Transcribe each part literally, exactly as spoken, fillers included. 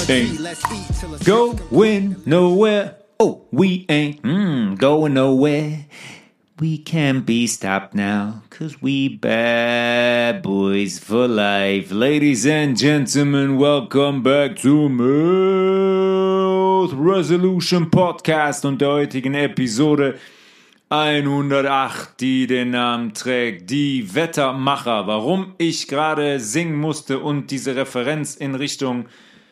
ain't going nowhere. Oh, we ain't mm, going nowhere. We can't be stopped now, cause we bad boys for life. Ladies and gentlemen, welcome back to Myth Resolution Podcast und der heutigen Episode hundertacht, die den Namen trägt, die Wettermacher. Warum ich gerade singen musste und diese Referenz in Richtung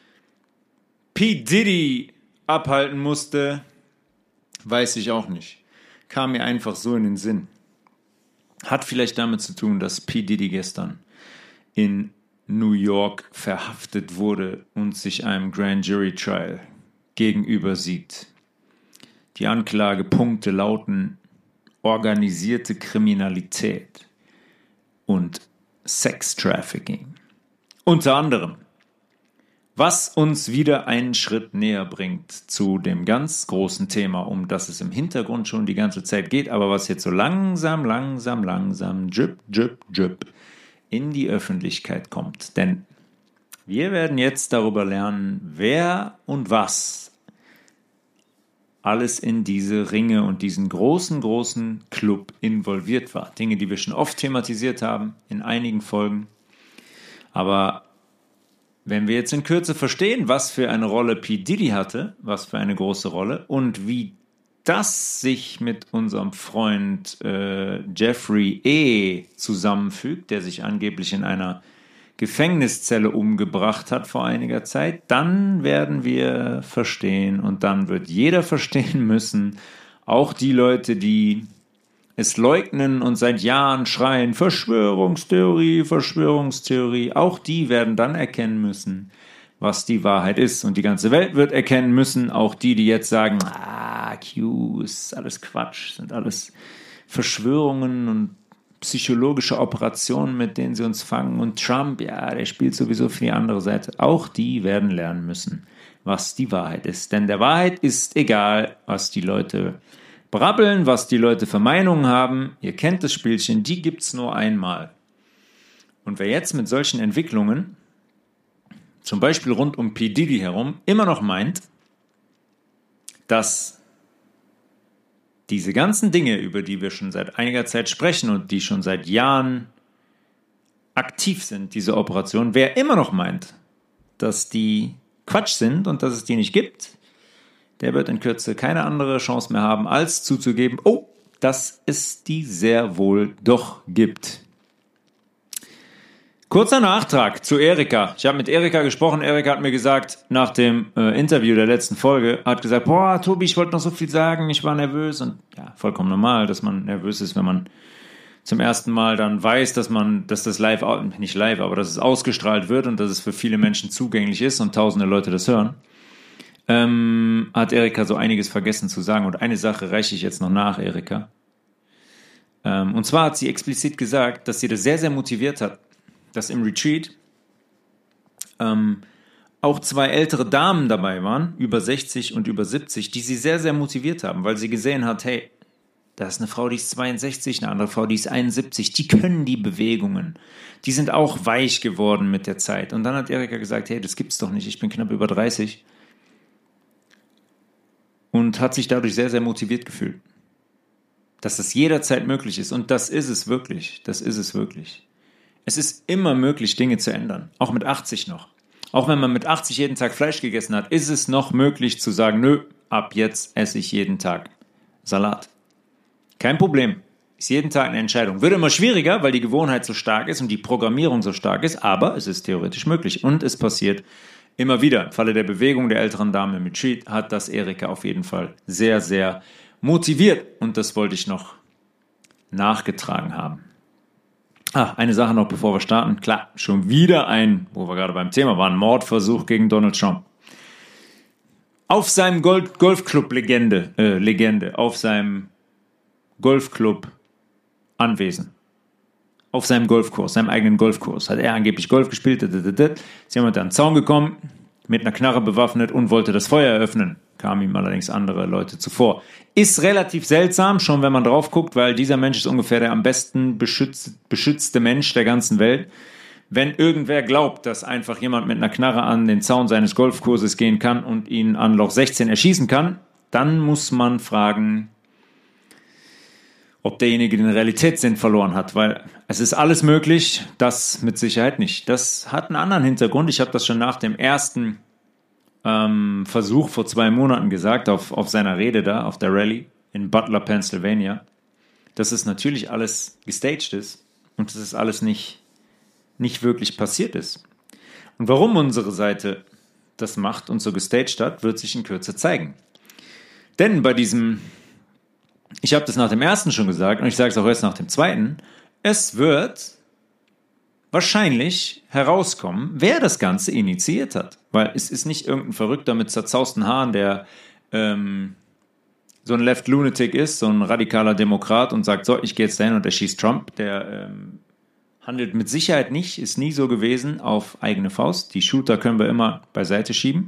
P. Diddy abhalten musste, weiß ich auch nicht. Kam mir einfach so in den Sinn. Hat vielleicht damit zu tun, dass P. Diddy gestern in New York verhaftet wurde und sich einem Grand Jury Trial gegenüber sieht. Die Anklagepunkte lauten organisierte Kriminalität und Sex-Trafficking. Unter anderem. Was uns wieder einen Schritt näher bringt zu dem ganz großen Thema, um das es im Hintergrund schon die ganze Zeit geht, aber was jetzt so langsam, langsam, langsam, drip, drip, drip in die Öffentlichkeit kommt. Denn wir werden jetzt darüber lernen, wer und was alles in diese Ringe und diesen großen, großen Club involviert war. Dinge, die wir schon oft thematisiert haben, in einigen Folgen. Aber wenn wir jetzt in Kürze verstehen, was für eine Rolle P. Diddy hatte, was für eine große Rolle und wie das sich mit unserem Freund äh, Jeffrey E. zusammenfügt, der sich angeblich in einer Gefängniszelle umgebracht hat vor einiger Zeit, dann werden wir verstehen und dann wird jeder verstehen müssen, auch die Leute, die es leugnen und seit Jahren schreien, Verschwörungstheorie, Verschwörungstheorie, auch die werden dann erkennen müssen, was die Wahrheit ist. Und die ganze Welt wird erkennen müssen, auch die, die jetzt sagen, ah, Q ist alles Quatsch, sind alles Verschwörungen und psychologische Operationen, mit denen sie uns fangen. Und Trump, ja, der spielt sowieso für die andere Seite. Auch die werden lernen müssen, was die Wahrheit ist. Denn der Wahrheit ist egal, was die Leute brabbeln, was die Leute für Meinungen haben. Ihr kennt das Spielchen, die gibt's nur einmal. Und wer jetzt mit solchen Entwicklungen, zum Beispiel rund um P. Diddy herum, immer noch meint, dass diese ganzen Dinge, über die wir schon seit einiger Zeit sprechen und die schon seit Jahren aktiv sind, diese Operation, wer immer noch meint, dass die Quatsch sind und dass es die nicht gibt, der wird in Kürze keine andere Chance mehr haben, als zuzugeben, oh, dass es die sehr wohl doch gibt. Kurzer Nachtrag zu Erika. Ich habe mit Erika gesprochen. Erika hat mir gesagt, nach dem äh, Interview der letzten Folge, hat gesagt, boah, Tobi, ich wollte noch so viel sagen, ich war nervös. Und ja, vollkommen normal, dass man nervös ist, wenn man zum ersten Mal dann weiß, dass man, dass das live, nicht live, aber dass es ausgestrahlt wird und dass es für viele Menschen zugänglich ist und tausende Leute das hören. Ähm, hat Erika so einiges vergessen zu sagen. Und eine Sache reiche ich jetzt noch nach, Erika. Ähm, und zwar hat sie explizit gesagt, dass sie das sehr, sehr motiviert hat, dass im Retreat ähm, auch zwei ältere Damen dabei waren, über sechzig und über siebzig, die sie sehr, sehr motiviert haben, weil sie gesehen hat, hey, da ist eine Frau, die ist zweiundsechzig, eine andere Frau, die ist einundsiebzig, die können die Bewegungen. Die sind auch weich geworden mit der Zeit. Und dann hat Erika gesagt, hey, das gibt's doch nicht, ich bin knapp über dreißig. Und hat sich dadurch sehr, sehr motiviert gefühlt. Dass das jederzeit möglich ist. Und das ist es wirklich. Das ist es wirklich. Es ist immer möglich, Dinge zu ändern. Auch mit achtzig noch. Auch wenn man mit achtzig jeden Tag Fleisch gegessen hat, ist es noch möglich zu sagen, nö, ab jetzt esse ich jeden Tag Salat. Kein Problem. Ist jeden Tag eine Entscheidung. Wird immer schwieriger, weil die Gewohnheit so stark ist und die Programmierung so stark ist, aber es ist theoretisch möglich. Und es passiert immer wieder. Im Falle der Bewegung der älteren Dame mit Retreat hat das Erika auf jeden Fall sehr, sehr motiviert. Und das wollte ich noch nachgetragen haben. Ah, eine Sache noch, bevor wir starten. Klar, schon wieder ein, wo wir gerade beim Thema waren, Mordversuch gegen Donald Trump. Auf seinem Golf- Golfclub-Legende, äh, Legende, auf seinem Golfclub-Anwesen. Auf seinem Golfkurs, seinem eigenen Golfkurs, hat er angeblich Golf gespielt. Sie haben unter einen Zaun gekommen, mit einer Knarre bewaffnet und wollte das Feuer eröffnen. Kamen ihm allerdings andere Leute zuvor. Ist relativ seltsam, schon wenn man drauf guckt, weil dieser Mensch ist ungefähr der am besten beschütz, beschützte Mensch der ganzen Welt, wenn irgendwer glaubt, dass einfach jemand mit einer Knarre an den Zaun seines Golfkurses gehen kann und ihn an Loch sechzehn erschießen kann, dann muss man fragen, ob derjenige den Realitätssinn verloren hat, weil es ist alles möglich, das mit Sicherheit nicht. Das hat einen anderen Hintergrund. Ich habe das schon nach dem ersten ähm, Versuch vor zwei Monaten gesagt, auf, auf seiner Rede da, auf der Rallye in Butler, Pennsylvania, dass es natürlich alles gestaged ist und dass es alles nicht, nicht wirklich passiert ist. Und warum unsere Seite das macht und so gestaged hat, wird sich in Kürze zeigen. Denn bei diesem, ich habe das nach dem ersten schon gesagt und ich sage es auch erst nach dem zweiten, es wird wahrscheinlich herauskommen, wer das Ganze initiiert hat. Weil es ist nicht irgendein Verrückter mit zerzausten Haaren, der ähm, so ein Left Lunatic ist, so ein radikaler Demokrat und sagt, so, ich gehe jetzt dahin und erschießt Trump. Der ähm, handelt mit Sicherheit nicht, ist nie so gewesen, auf eigene Faust. Die Shooter können wir immer beiseite schieben.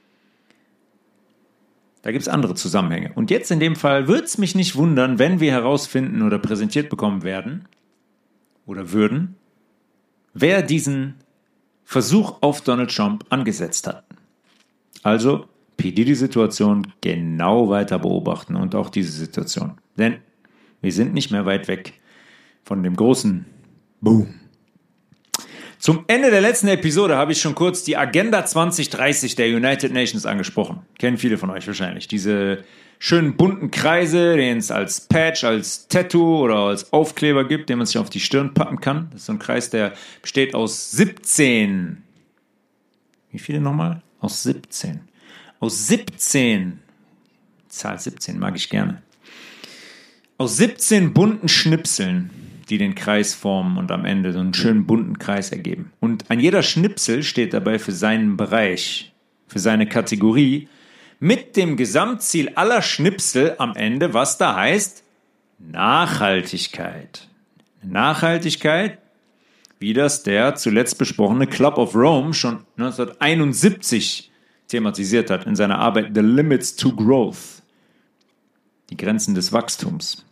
Da gibt es andere Zusammenhänge. Und jetzt in dem Fall würde es mich nicht wundern, wenn wir herausfinden oder präsentiert bekommen werden oder würden, wer diesen Versuch auf Donald Trump angesetzt hat. Also P. Diddy-Situation genau weiter beobachten und auch diese Situation. Denn wir sind nicht mehr weit weg von dem großen Boom. Zum Ende der letzten Episode habe ich schon kurz die Agenda zwanzig dreißig der United Nations angesprochen. Kennen viele von euch wahrscheinlich. Diese schönen bunten Kreise, den es als Patch, als Tattoo oder als Aufkleber gibt, den man sich auf die Stirn pappen kann. Das ist so ein Kreis, der besteht aus siebzehn. Wie viele nochmal? Aus siebzehn. Aus siebzehn. Zahl siebzehn mag ich gerne. Aus siebzehn bunten Schnipseln, die den Kreis formen und am Ende so einen schönen bunten Kreis ergeben. Und an jeder Schnipsel steht dabei für seinen Bereich, für seine Kategorie, mit dem Gesamtziel aller Schnipsel am Ende, was da heißt, Nachhaltigkeit. Nachhaltigkeit, wie das der zuletzt besprochene Club of Rome schon neunzehnhunderteinundsiebzig thematisiert hat in seiner Arbeit The Limits to Growth, die Grenzen des Wachstums.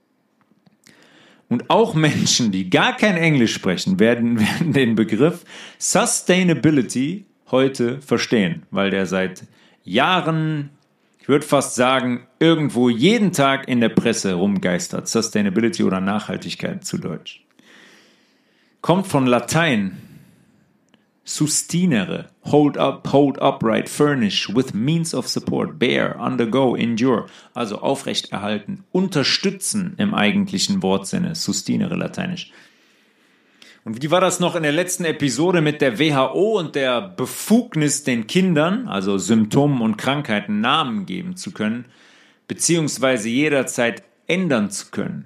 Und auch Menschen, die gar kein Englisch sprechen, werden, werden den Begriff Sustainability heute verstehen, weil der seit Jahren, ich würde fast sagen, irgendwo jeden Tag in der Presse rumgeistert. Sustainability oder Nachhaltigkeit zu Deutsch. Kommt von Latein. Sustinere, hold up, hold upright, furnish, with means of support, bear, undergo, endure. Also aufrechterhalten, unterstützen im eigentlichen Wortsinne. Sustinere, lateinisch. Und wie war das noch in der letzten Episode mit der W H O und der Befugnis, den Kindern, also Symptomen und Krankheiten, Namen geben zu können, beziehungsweise jederzeit ändern zu können?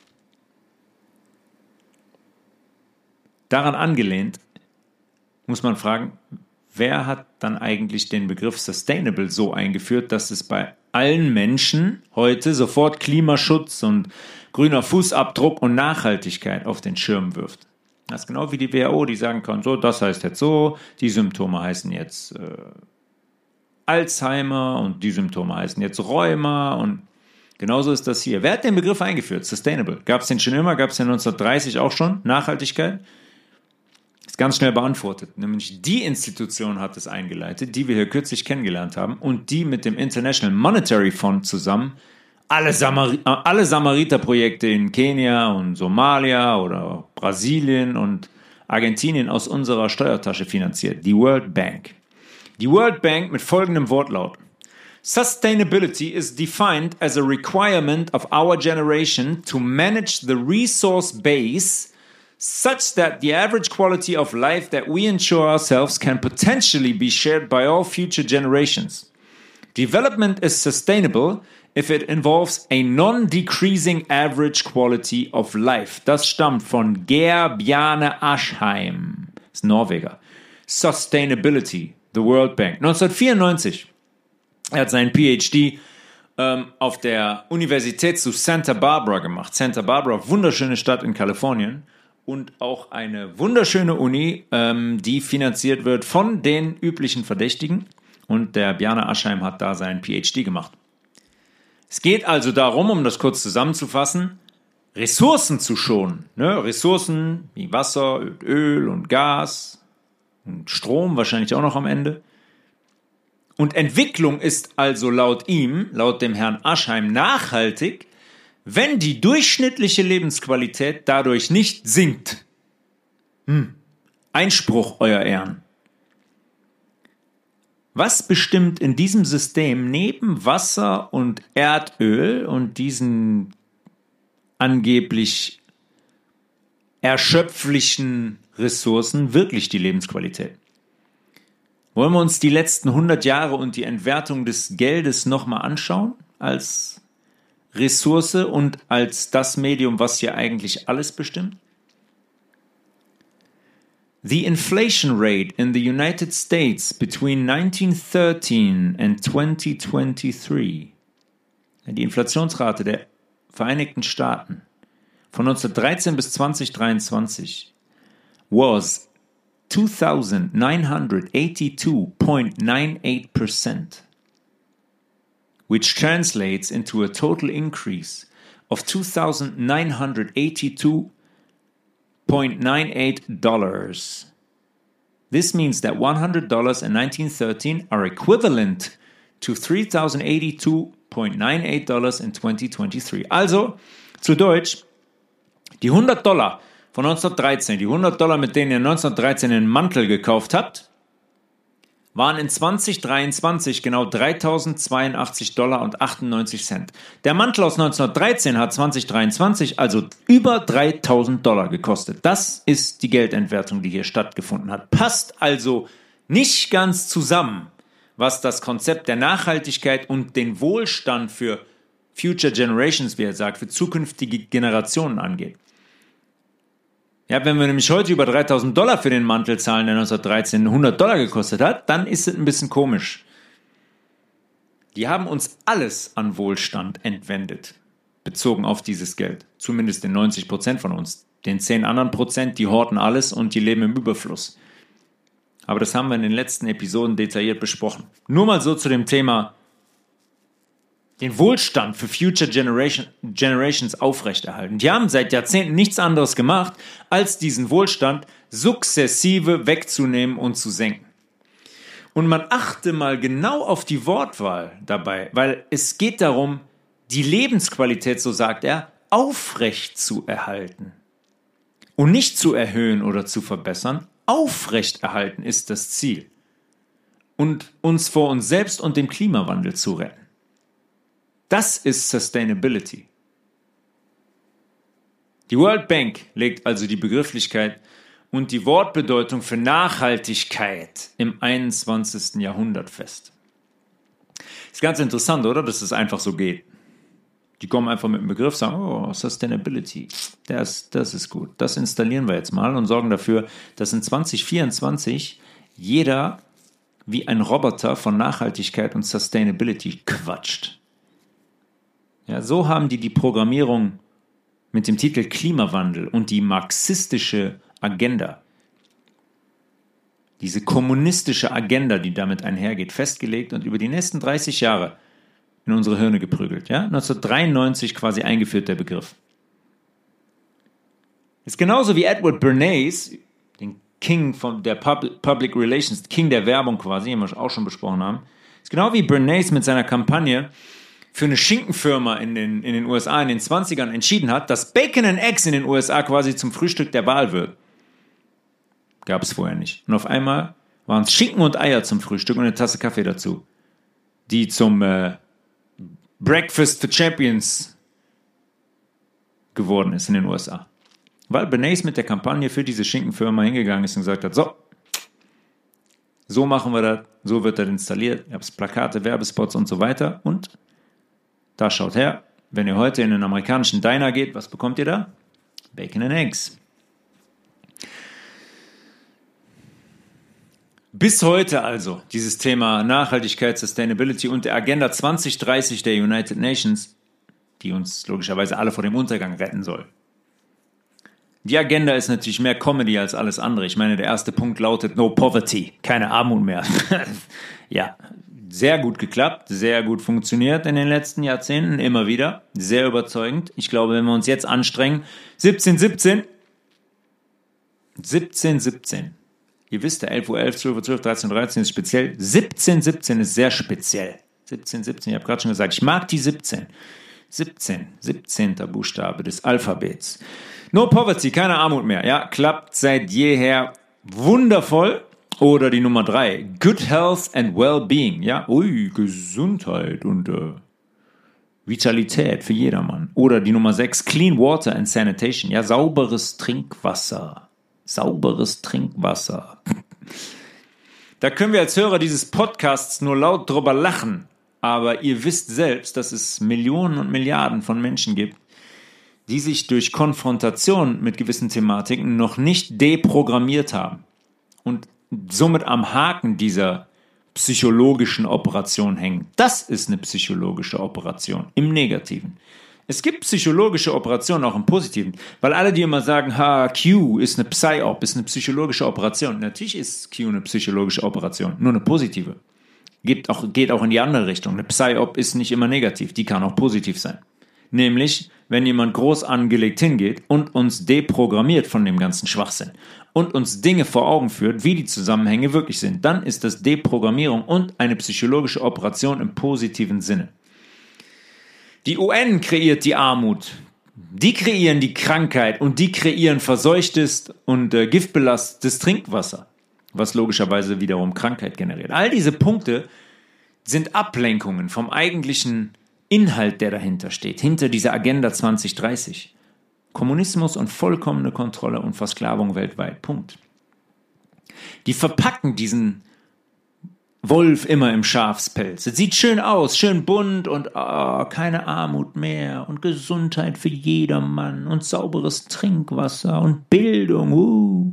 Daran angelehnt muss man fragen, wer hat dann eigentlich den Begriff Sustainable so eingeführt, dass es bei allen Menschen heute sofort Klimaschutz und grüner Fußabdruck und Nachhaltigkeit auf den Schirm wirft? Das ist genau wie die W H O, die sagen kann, so, das heißt jetzt so, die Symptome heißen jetzt äh, Alzheimer und die Symptome heißen jetzt Rheuma und genauso ist das hier. Wer hat den Begriff eingeführt? Sustainable. Gab es den schon immer? Gab es den neunzehnhundertdreißig auch schon? Nachhaltigkeit? Ist ganz schnell beantwortet. Nämlich die Institution hat es eingeleitet, die wir hier kürzlich kennengelernt haben und die mit dem International Monetary Fund zusammen alle, Samari- alle Samariter-Projekte in Kenia und Somalia oder Brasilien und Argentinien aus unserer Steuertasche finanziert. Die World Bank. Die World Bank mit folgendem Wortlaut. Sustainability is defined as a requirement of our generation to manage the resource base such that the average quality of life that we ensure ourselves can potentially be shared by all future generations. Development is sustainable if it involves a non-decreasing average quality of life. Das stammt von Geir Bjarne Aschheim, das ist Norweger. Sustainability, the World Bank. neunzehnhundertvierundneunzig. Er hat seinen P H D ähm, auf der Universität zu Santa Barbara gemacht. Santa Barbara, wunderschöne Stadt in Kalifornien. Und auch eine wunderschöne Uni, ähm, die finanziert wird von den üblichen Verdächtigen. Und der Bjarne Aschheim hat da seinen P H D gemacht. Es geht also darum, um das kurz zusammenzufassen, Ressourcen zu schonen. Ne? Ressourcen wie Wasser, Öl und Gas und Strom wahrscheinlich auch noch am Ende. Und Entwicklung ist also laut ihm, laut dem Herrn Aschheim, nachhaltig, wenn die durchschnittliche Lebensqualität dadurch nicht sinkt. Hm. Einspruch, Euer Ehren. Was bestimmt in diesem System neben Wasser und Erdöl und diesen angeblich erschöpflichen Ressourcen wirklich die Lebensqualität? Wollen wir uns die letzten hundert Jahre und die Entwertung des Geldes nochmal anschauen als Ressource und als das Medium, was hier eigentlich alles bestimmt? The inflation rate in the United States between nineteen thirteen and twenty twenty-three, die Inflationsrate der Vereinigten Staaten von neunzehnhundertdreizehn bis zwanzig dreiundzwanzig, was two thousand nine hundred eighty-two point nine eight percent, which translates into a total increase of two thousand nine hundred eighty-two point nine eight dollars. This means that one hundred dollars in nineteen thirteen are equivalent to three thousand eighty-two point nine eight dollars in twenty twenty-three. Also, zu Deutsch, die hundert Dollar von neunzehnhundertdreizehn, die hundert Dollar, mit denen ihr neunzehnhundertdreizehn einen Mantel gekauft habt, waren in zwanzig dreiundzwanzig genau dreitausendzweiundachtzig Dollar und achtundneunzig Cent. Der Mantel aus neunzehnhundertdreizehn hat zwanzig dreiundzwanzig also über dreitausend Dollar gekostet. Das ist die Geldentwertung, die hier stattgefunden hat. Passt also nicht ganz zusammen, was das Konzept der Nachhaltigkeit und den Wohlstand für Future Generations, wie er sagt, für zukünftige Generationen angeht. Ja, wenn wir nämlich heute über dreitausend Dollar für den Mantel zahlen, der neunzehnhundertdreizehn hundert Dollar gekostet hat, dann ist es ein bisschen komisch. Die haben uns alles an Wohlstand entwendet, bezogen auf dieses Geld. Zumindest den neunzig Prozent von uns. Den zehn anderen Prozent, die horten alles und die leben im Überfluss. Aber das haben wir in den letzten Episoden detailliert besprochen. Nur mal so zu dem Thema den Wohlstand für Future Generation, Generations aufrechterhalten. Die haben seit Jahrzehnten nichts anderes gemacht, als diesen Wohlstand sukzessive wegzunehmen und zu senken. Und man achte mal genau auf die Wortwahl dabei, weil es geht darum, die Lebensqualität, so sagt er, aufrecht zu erhalten. Und nicht zu erhöhen oder zu verbessern. Aufrechterhalten ist das Ziel. Und uns vor uns selbst und dem Klimawandel zu retten. Das ist Sustainability. Die World Bank legt also die Begrifflichkeit und die Wortbedeutung für Nachhaltigkeit im einundzwanzigsten Jahrhundert fest. Ist ganz interessant, oder? Dass es einfach so geht. Die kommen einfach mit dem Begriff, sagen, oh, Sustainability, das, das ist gut. Das installieren wir jetzt mal und sorgen dafür, dass in zwanzig vierundzwanzig jeder wie ein Roboter von Nachhaltigkeit und Sustainability quatscht. Ja, so haben die die Programmierung mit dem Titel Klimawandel und die marxistische Agenda, diese kommunistische Agenda, die damit einhergeht, festgelegt und über die nächsten dreißig Jahre in unsere Hirne geprügelt. Ja? neunzehnhundertdreiundneunzig quasi eingeführt, der Begriff. Ist genauso wie Edward Bernays, den King von der Public, Public Relations, King der Werbung quasi, den wir auch schon besprochen haben. Ist genau wie Bernays mit seiner Kampagne für eine Schinkenfirma in den, in den U S A in den zwanzigern entschieden hat, dass Bacon and Eggs in den U S A quasi zum Frühstück der Wahl wird. Gab es vorher nicht. Und auf einmal waren es Schinken und Eier zum Frühstück und eine Tasse Kaffee dazu, die zum äh, Breakfast for Champions geworden ist in den U S A. Weil Bernays mit der Kampagne für diese Schinkenfirma hingegangen ist und gesagt hat, so, so machen wir das, so wird das installiert, ihr habt Plakate, Werbespots und so weiter und da schaut her, wenn ihr heute in einen amerikanischen Diner geht, was bekommt ihr da? Bacon and Eggs. Bis heute also dieses Thema Nachhaltigkeit, Sustainability und der Agenda zwanzig dreißig der United Nations, die uns logischerweise alle vor dem Untergang retten soll. Die Agenda ist natürlich mehr Comedy als alles andere. Ich meine, der erste Punkt lautet No Poverty, keine Armut mehr. Ja, sehr gut geklappt, sehr gut funktioniert in den letzten Jahrzehnten, immer wieder, sehr überzeugend. Ich glaube, wenn wir uns jetzt anstrengen, siebzehn siebzehn, siebzehn siebzehn, ihr wisst ja, elf Uhr elf, zwölf Uhr zwölf, dreizehn Uhr dreizehn ist speziell, siebzehn siebzehn ist sehr speziell. siebzehn siebzehn, ich habe gerade schon gesagt, ich mag die siebzehn. siebzehn, siebzehnter Buchstabe des Alphabets. No Poverty, keine Armut mehr, ja, klappt seit jeher wundervoll. Oder die Nummer drei, Good Health and Well-Being, ja, ui, Gesundheit und äh, Vitalität für jedermann. Oder die Nummer sechs, Clean Water and Sanitation, ja, sauberes Trinkwasser, sauberes Trinkwasser. Da können wir als Hörer dieses Podcasts nur laut drüber lachen, aber ihr wisst selbst, dass es Millionen und Milliarden von Menschen gibt, die sich durch Konfrontation mit gewissen Thematiken noch nicht deprogrammiert haben und somit am Haken dieser psychologischen Operation hängen. Das ist eine psychologische Operation, im Negativen. Es gibt psychologische Operationen auch im Positiven, weil alle, die immer sagen, ha, Q ist eine Psy-Op, ist eine psychologische Operation. Natürlich ist Q eine psychologische Operation, nur eine positive. Geht auch, geht auch in die andere Richtung. Eine Psy-Op ist nicht immer negativ, die kann auch positiv sein. Nämlich, wenn jemand groß angelegt hingeht und uns deprogrammiert von dem ganzen Schwachsinn und uns Dinge vor Augen führt, wie die Zusammenhänge wirklich sind, dann ist das Deprogrammierung und eine psychologische Operation im positiven Sinne. Die U N kreiert die Armut, die kreieren die Krankheit und die kreieren verseuchtes und äh, giftbelastetes Trinkwasser, was logischerweise wiederum Krankheit generiert. All diese Punkte sind Ablenkungen vom eigentlichen Inhalt, der dahinter steht, hinter dieser Agenda zwanzig dreißig. Kommunismus und vollkommene Kontrolle und Versklavung weltweit. Punkt. Die verpacken diesen Wolf immer im Schafspelz. Es sieht schön aus, schön bunt und oh, keine Armut mehr und Gesundheit für jedermann und sauberes Trinkwasser und Bildung. Uh.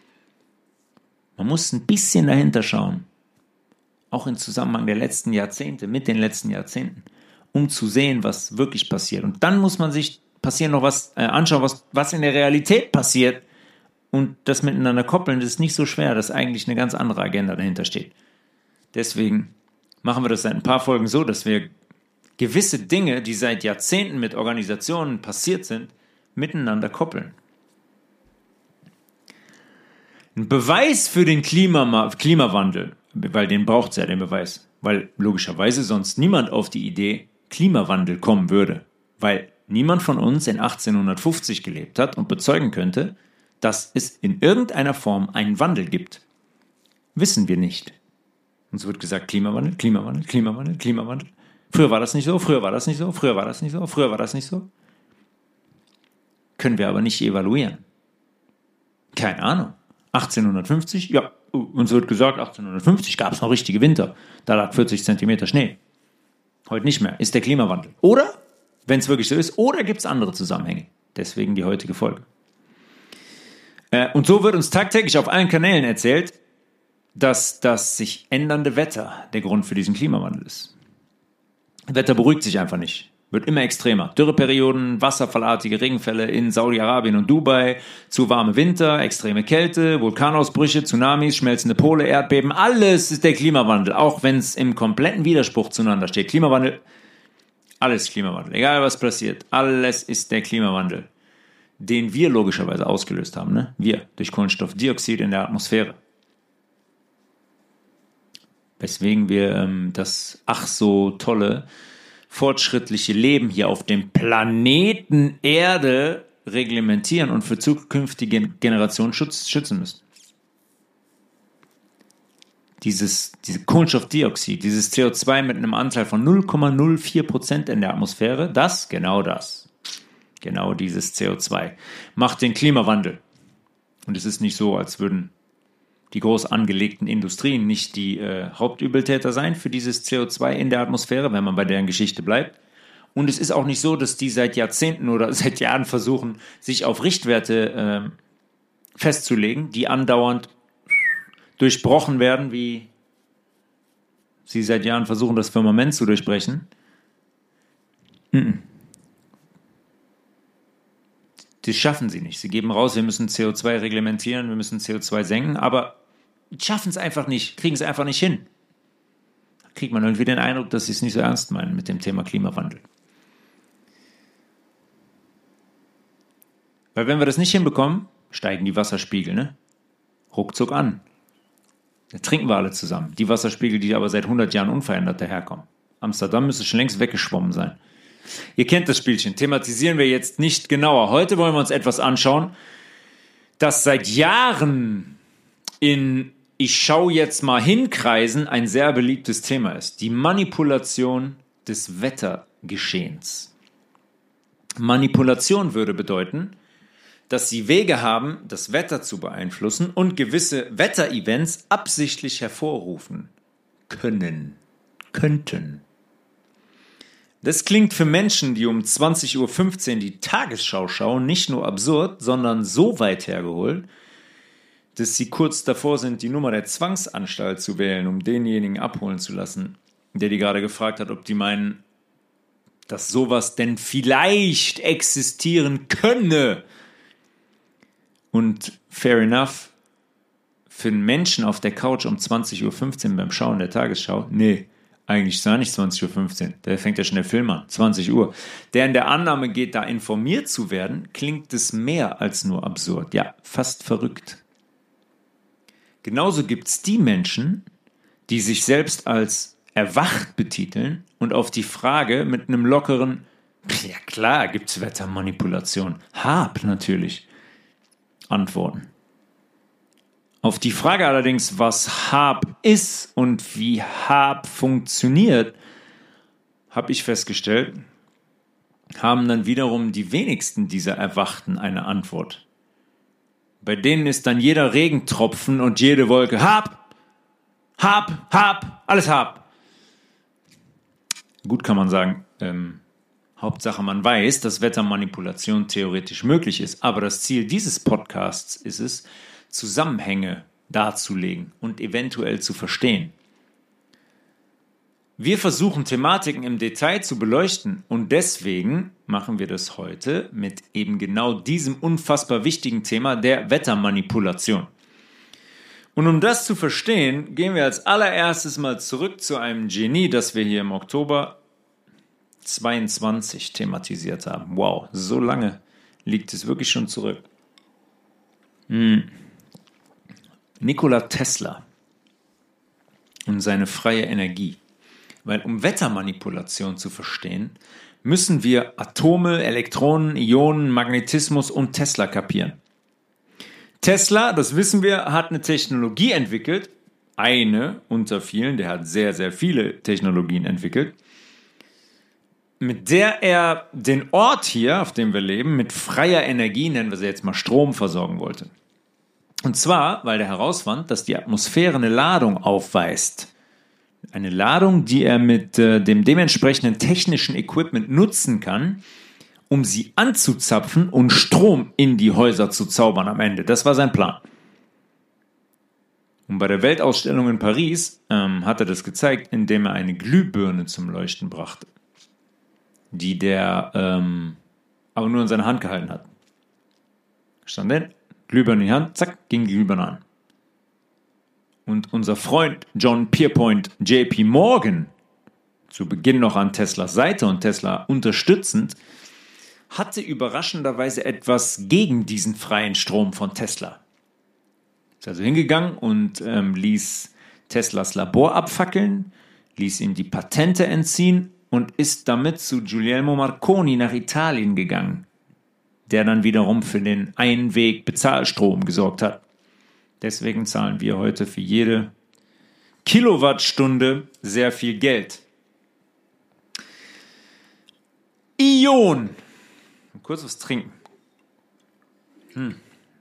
Man muss ein bisschen dahinter schauen. Auch im Zusammenhang der letzten Jahrzehnte, mit den letzten Jahrzehnten, um zu sehen, was wirklich passiert. Und dann muss man sich passieren noch was äh, anschauen, was, was in der Realität passiert und das miteinander koppeln, das ist nicht so schwer, dass eigentlich eine ganz andere Agenda dahinter steht. Deswegen machen wir das seit ein paar Folgen so, dass wir gewisse Dinge, die seit Jahrzehnten mit Organisationen passiert sind, miteinander koppeln. Ein Beweis für den Klima- Klimawandel, weil den braucht es ja, den Beweis, weil logischerweise sonst niemand auf die Idee Klimawandel kommen würde, weil niemand von uns in achtzehnhundertfünfzig gelebt hat und bezeugen könnte, dass es in irgendeiner Form einen Wandel gibt. Wissen wir nicht. Uns wird gesagt, Klimawandel, Klimawandel, Klimawandel, Klimawandel. Früher war das nicht so, früher war das nicht so, früher war das nicht so, früher war das nicht so. Können wir aber nicht evaluieren. Keine Ahnung. achtzehnhundertfünfzig, ja, uns wird gesagt, achtzehnhundertfünfzig gab es noch richtige Winter. Da lag vierzig Zentimeter Schnee. Heute nicht mehr. Ist der Klimawandel. Oder, wenn es wirklich so ist, oder gibt es andere Zusammenhänge. Deswegen die heutige Folge. Äh, und so wird uns tagtäglich auf allen Kanälen erzählt, dass das sich ändernde Wetter der Grund für diesen Klimawandel ist. Das Wetter beruhigt sich einfach nicht. Wird immer extremer. Dürreperioden, wasserfallartige Regenfälle in Saudi-Arabien und Dubai, zu warme Winter, extreme Kälte, Vulkanausbrüche, Tsunamis, schmelzende Pole, Erdbeben. Alles ist der Klimawandel, auch wenn es im kompletten Widerspruch zueinander steht. Klimawandel, alles Klimawandel. Egal was passiert, alles ist der Klimawandel, den wir logischerweise ausgelöst haben. Ne? Wir, durch Kohlenstoffdioxid in der Atmosphäre. Weswegen wir ähm, das ach so tolle, fortschrittliche Leben hier auf dem Planeten Erde reglementieren und für zukünftige Generationen schütz, schützen müssen. Dieses, dieses Kohlenstoffdioxid, dieses C O zwei mit einem Anteil von null Komma null vier Prozent in der Atmosphäre, das, genau das, genau dieses C O zwei, macht den Klimawandel. Und es ist nicht so, als würden die groß angelegten Industrien nicht die äh, Hauptübeltäter sein für dieses C O zwei in der Atmosphäre, wenn man bei deren Geschichte bleibt. Und es ist auch nicht so, dass die seit Jahrzehnten oder seit Jahren versuchen, sich auf Richtwerte äh, festzulegen, die andauernd durchbrochen werden, wie sie seit Jahren versuchen, das Firmament zu durchbrechen. Mm-mm. Das schaffen sie nicht. Sie geben raus, wir müssen C O zwei reglementieren, wir müssen C O zwei senken, aber schaffen es einfach nicht, kriegen es einfach nicht hin. kriegt man irgendwie den Eindruck, dass sie es nicht so ernst meinen mit dem Thema Klimawandel. Weil wenn wir das nicht hinbekommen, steigen die Wasserspiegel, ne? Ruckzuck an. Da trinken wir alle zusammen. Die Wasserspiegel, die aber seit hundert Jahren unverändert daherkommen. Amsterdam müsste schon längst weggeschwommen sein. Ihr kennt das Spielchen, thematisieren wir jetzt nicht genauer. Heute wollen wir uns etwas anschauen, das seit Jahren in Ich schau jetzt mal hinkreisen ein sehr beliebtes Thema ist. Die Manipulation des Wettergeschehens. Manipulation würde bedeuten, dass sie Wege haben, das Wetter zu beeinflussen und gewisse Wetterevents absichtlich hervorrufen können, könnten. Das klingt für Menschen, die um zwanzig Uhr fünfzehn die Tagesschau schauen, nicht nur absurd, sondern so weit hergeholt, dass sie kurz davor sind, die Nummer der Zwangsanstalt zu wählen, um denjenigen abholen zu lassen, der die gerade gefragt hat, ob die meinen, dass sowas denn vielleicht existieren könne. Und fair enough, für einen Menschen auf der Couch um zwanzig Uhr fünfzehn beim Schauen der Tagesschau, nee, eigentlich ist es nicht zwanzig Uhr fünfzehn, da fängt ja schon der Film an, zwanzig Uhr. Der in der Annahme geht, da informiert zu werden, klingt es mehr als nur absurd, ja, fast verrückt. Genauso gibt es die Menschen, die sich selbst als erwacht betiteln und auf die Frage mit einem lockeren, ja klar, gibt's Wettermanipulation, hab natürlich, antworten. Auf die Frage allerdings, was Hab ist und wie Hab funktioniert, habe ich festgestellt, haben dann wiederum die wenigsten dieser Erwachten eine Antwort. Bei denen ist dann jeder Regentropfen und jede Wolke Hab, Hab, Hab, alles Hab. Gut kann man sagen, ähm, Hauptsache man weiß, dass Wettermanipulation theoretisch möglich ist, aber das Ziel dieses Podcasts ist es, Zusammenhänge darzulegen und eventuell zu verstehen. Wir versuchen Thematiken im Detail zu beleuchten und deswegen machen wir das heute mit eben genau diesem unfassbar wichtigen Thema der Wettermanipulation. Und um das zu verstehen, gehen wir als allererstes mal zurück zu einem Genie, das wir hier im Oktober zweiundzwanzig thematisiert haben. Wow, so lange liegt es wirklich schon zurück. Hm. Nikola Tesla und seine freie Energie. Weil um Wettermanipulation zu verstehen, müssen wir Atome, Elektronen, Ionen, Magnetismus und Tesla kapieren. Tesla, das wissen wir, hat eine Technologie entwickelt, eine unter vielen, der hat sehr, sehr viele Technologien entwickelt, mit der er den Ort hier, auf dem wir leben, mit freier Energie, nennen wir sie jetzt mal Strom, versorgen wollte. Und zwar, weil er herausfand, dass die Atmosphäre eine Ladung aufweist. Eine Ladung, die er mit äh, dem dementsprechenden technischen Equipment nutzen kann, um sie anzuzapfen und Strom in die Häuser zu zaubern am Ende. Das war sein Plan. Und bei der Weltausstellung in Paris ähm, hat er das gezeigt, indem er eine Glühbirne zum Leuchten brachte, die der ähm, aber nur in seiner Hand gehalten hat. Stand denn? Glühbirne in die Hand, zack, ging die Glühbirne an. Und unser Freund John Pierpont J P Morgan, zu Beginn noch an Teslas Seite und Tesla unterstützend, hatte überraschenderweise etwas gegen diesen freien Strom von Tesla. Ist also hingegangen und ähm, ließ Teslas Labor abfackeln, ließ ihm die Patente entziehen und ist damit zu Guglielmo Marconi nach Italien gegangen, der dann wiederum für den Einweg-Bezahlstrom gesorgt hat. Deswegen zahlen wir heute für jede Kilowattstunde sehr viel Geld. Ion. Kurz was trinken. Hm.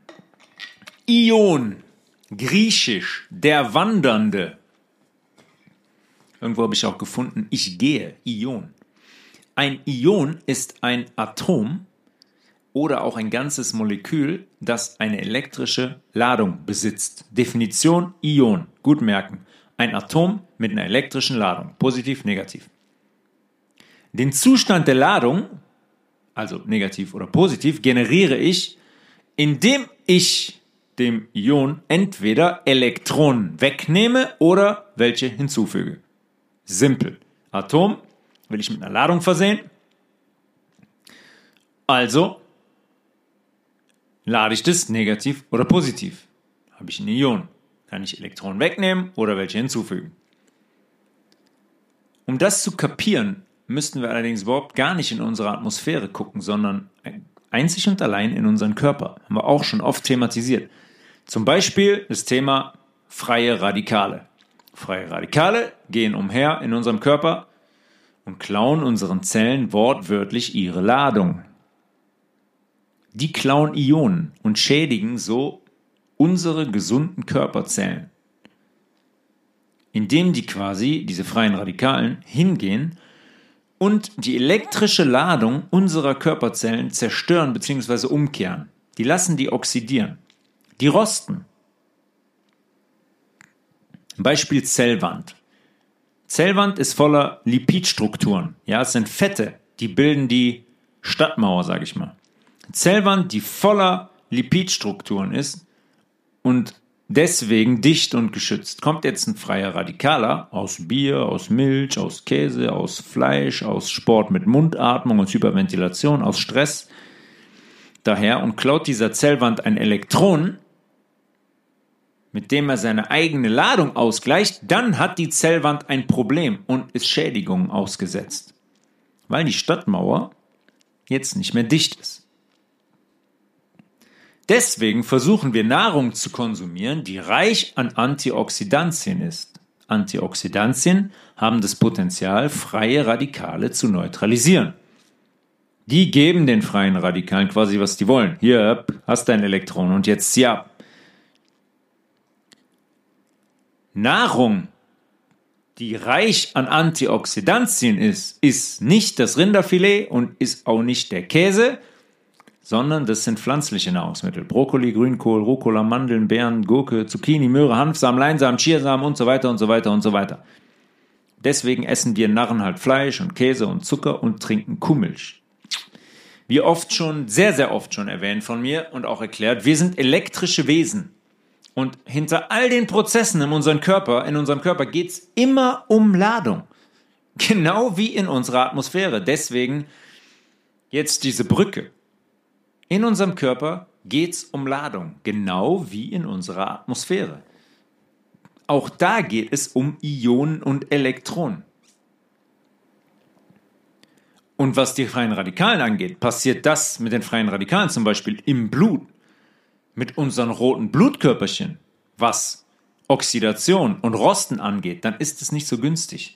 Ion. Griechisch. Der Wandernde. Irgendwo habe ich auch gefunden, ich gehe. Ion. Ein Ion ist ein Atom oder auch ein ganzes Molekül, das eine elektrische Ladung besitzt. Definition Ion. Gut merken. Ein Atom mit einer elektrischen Ladung. Positiv, negativ. Den Zustand der Ladung, also negativ oder positiv, generiere ich, indem ich dem Ion entweder Elektronen wegnehme oder welche hinzufüge. Simpel. Atom will ich mit einer Ladung versehen. Also lade ich das negativ oder positiv. Habe ich eine Ion. Kann ich Elektronen wegnehmen oder welche hinzufügen. Um das zu kapieren, müssten wir allerdings überhaupt gar nicht in unsere Atmosphäre gucken, sondern einzig und allein in unseren Körper. Haben wir auch schon oft thematisiert. Zum Beispiel das Thema freie Radikale. Freie Radikale gehen umher in unserem Körper und klauen unseren Zellen wortwörtlich ihre Ladung. Die klauen Ionen und schädigen so unsere gesunden Körperzellen, indem die quasi, diese freien Radikalen, hingehen und die elektrische Ladung unserer Körperzellen zerstören bzw. umkehren. Die lassen die oxidieren. Die rosten. Beispiel Zellwand. Zellwand ist voller Lipidstrukturen. Ja, es sind Fette, die bilden die Stadtmauer, sage ich mal. Zellwand, die voller Lipidstrukturen ist und deswegen dicht und geschützt. Kommt jetzt ein freier Radikaler aus Bier, aus Milch, aus Käse, aus Fleisch, aus Sport mit Mundatmung, aus Hyperventilation, aus Stress daher und klaut dieser Zellwand ein Elektron, mit dem er seine eigene Ladung ausgleicht, dann hat die Zellwand ein Problem und ist Schädigungen ausgesetzt, weil die Stadtmauer jetzt nicht mehr dicht ist. Deswegen versuchen wir Nahrung zu konsumieren, die reich an Antioxidantien ist. Antioxidantien haben das Potenzial, freie Radikale zu neutralisieren. Die geben den freien Radikalen quasi, was die wollen. Hier, hast dein Elektron und jetzt zieh ab. Nahrung, die reich an Antioxidantien ist, ist nicht das Rinderfilet und ist auch nicht der Käse, sondern das sind pflanzliche Nahrungsmittel. Brokkoli, Grünkohl, Rucola, Mandeln, Beeren, Gurke, Zucchini, Möhre, Hanfsamen, Leinsamen, Chiasamen und so weiter und so weiter und so weiter. Deswegen essen wir Narren halt Fleisch und Käse und Zucker und trinken Kuhmilch. Wie oft schon, sehr, sehr oft schon erwähnt von mir und auch erklärt, wir sind elektrische Wesen. Und hinter all den Prozessen in unserem Körper, in unserem Körper geht es immer um Ladung. Genau wie in unserer Atmosphäre. Deswegen jetzt diese Brücke. In unserem Körper geht es um Ladung, genau wie in unserer Atmosphäre. Auch da geht es um Ionen und Elektronen. Und was die freien Radikalen angeht, passiert das mit den freien Radikalen zum Beispiel im Blut, mit unseren roten Blutkörperchen, was Oxidation und Rosten angeht, dann ist es nicht so günstig.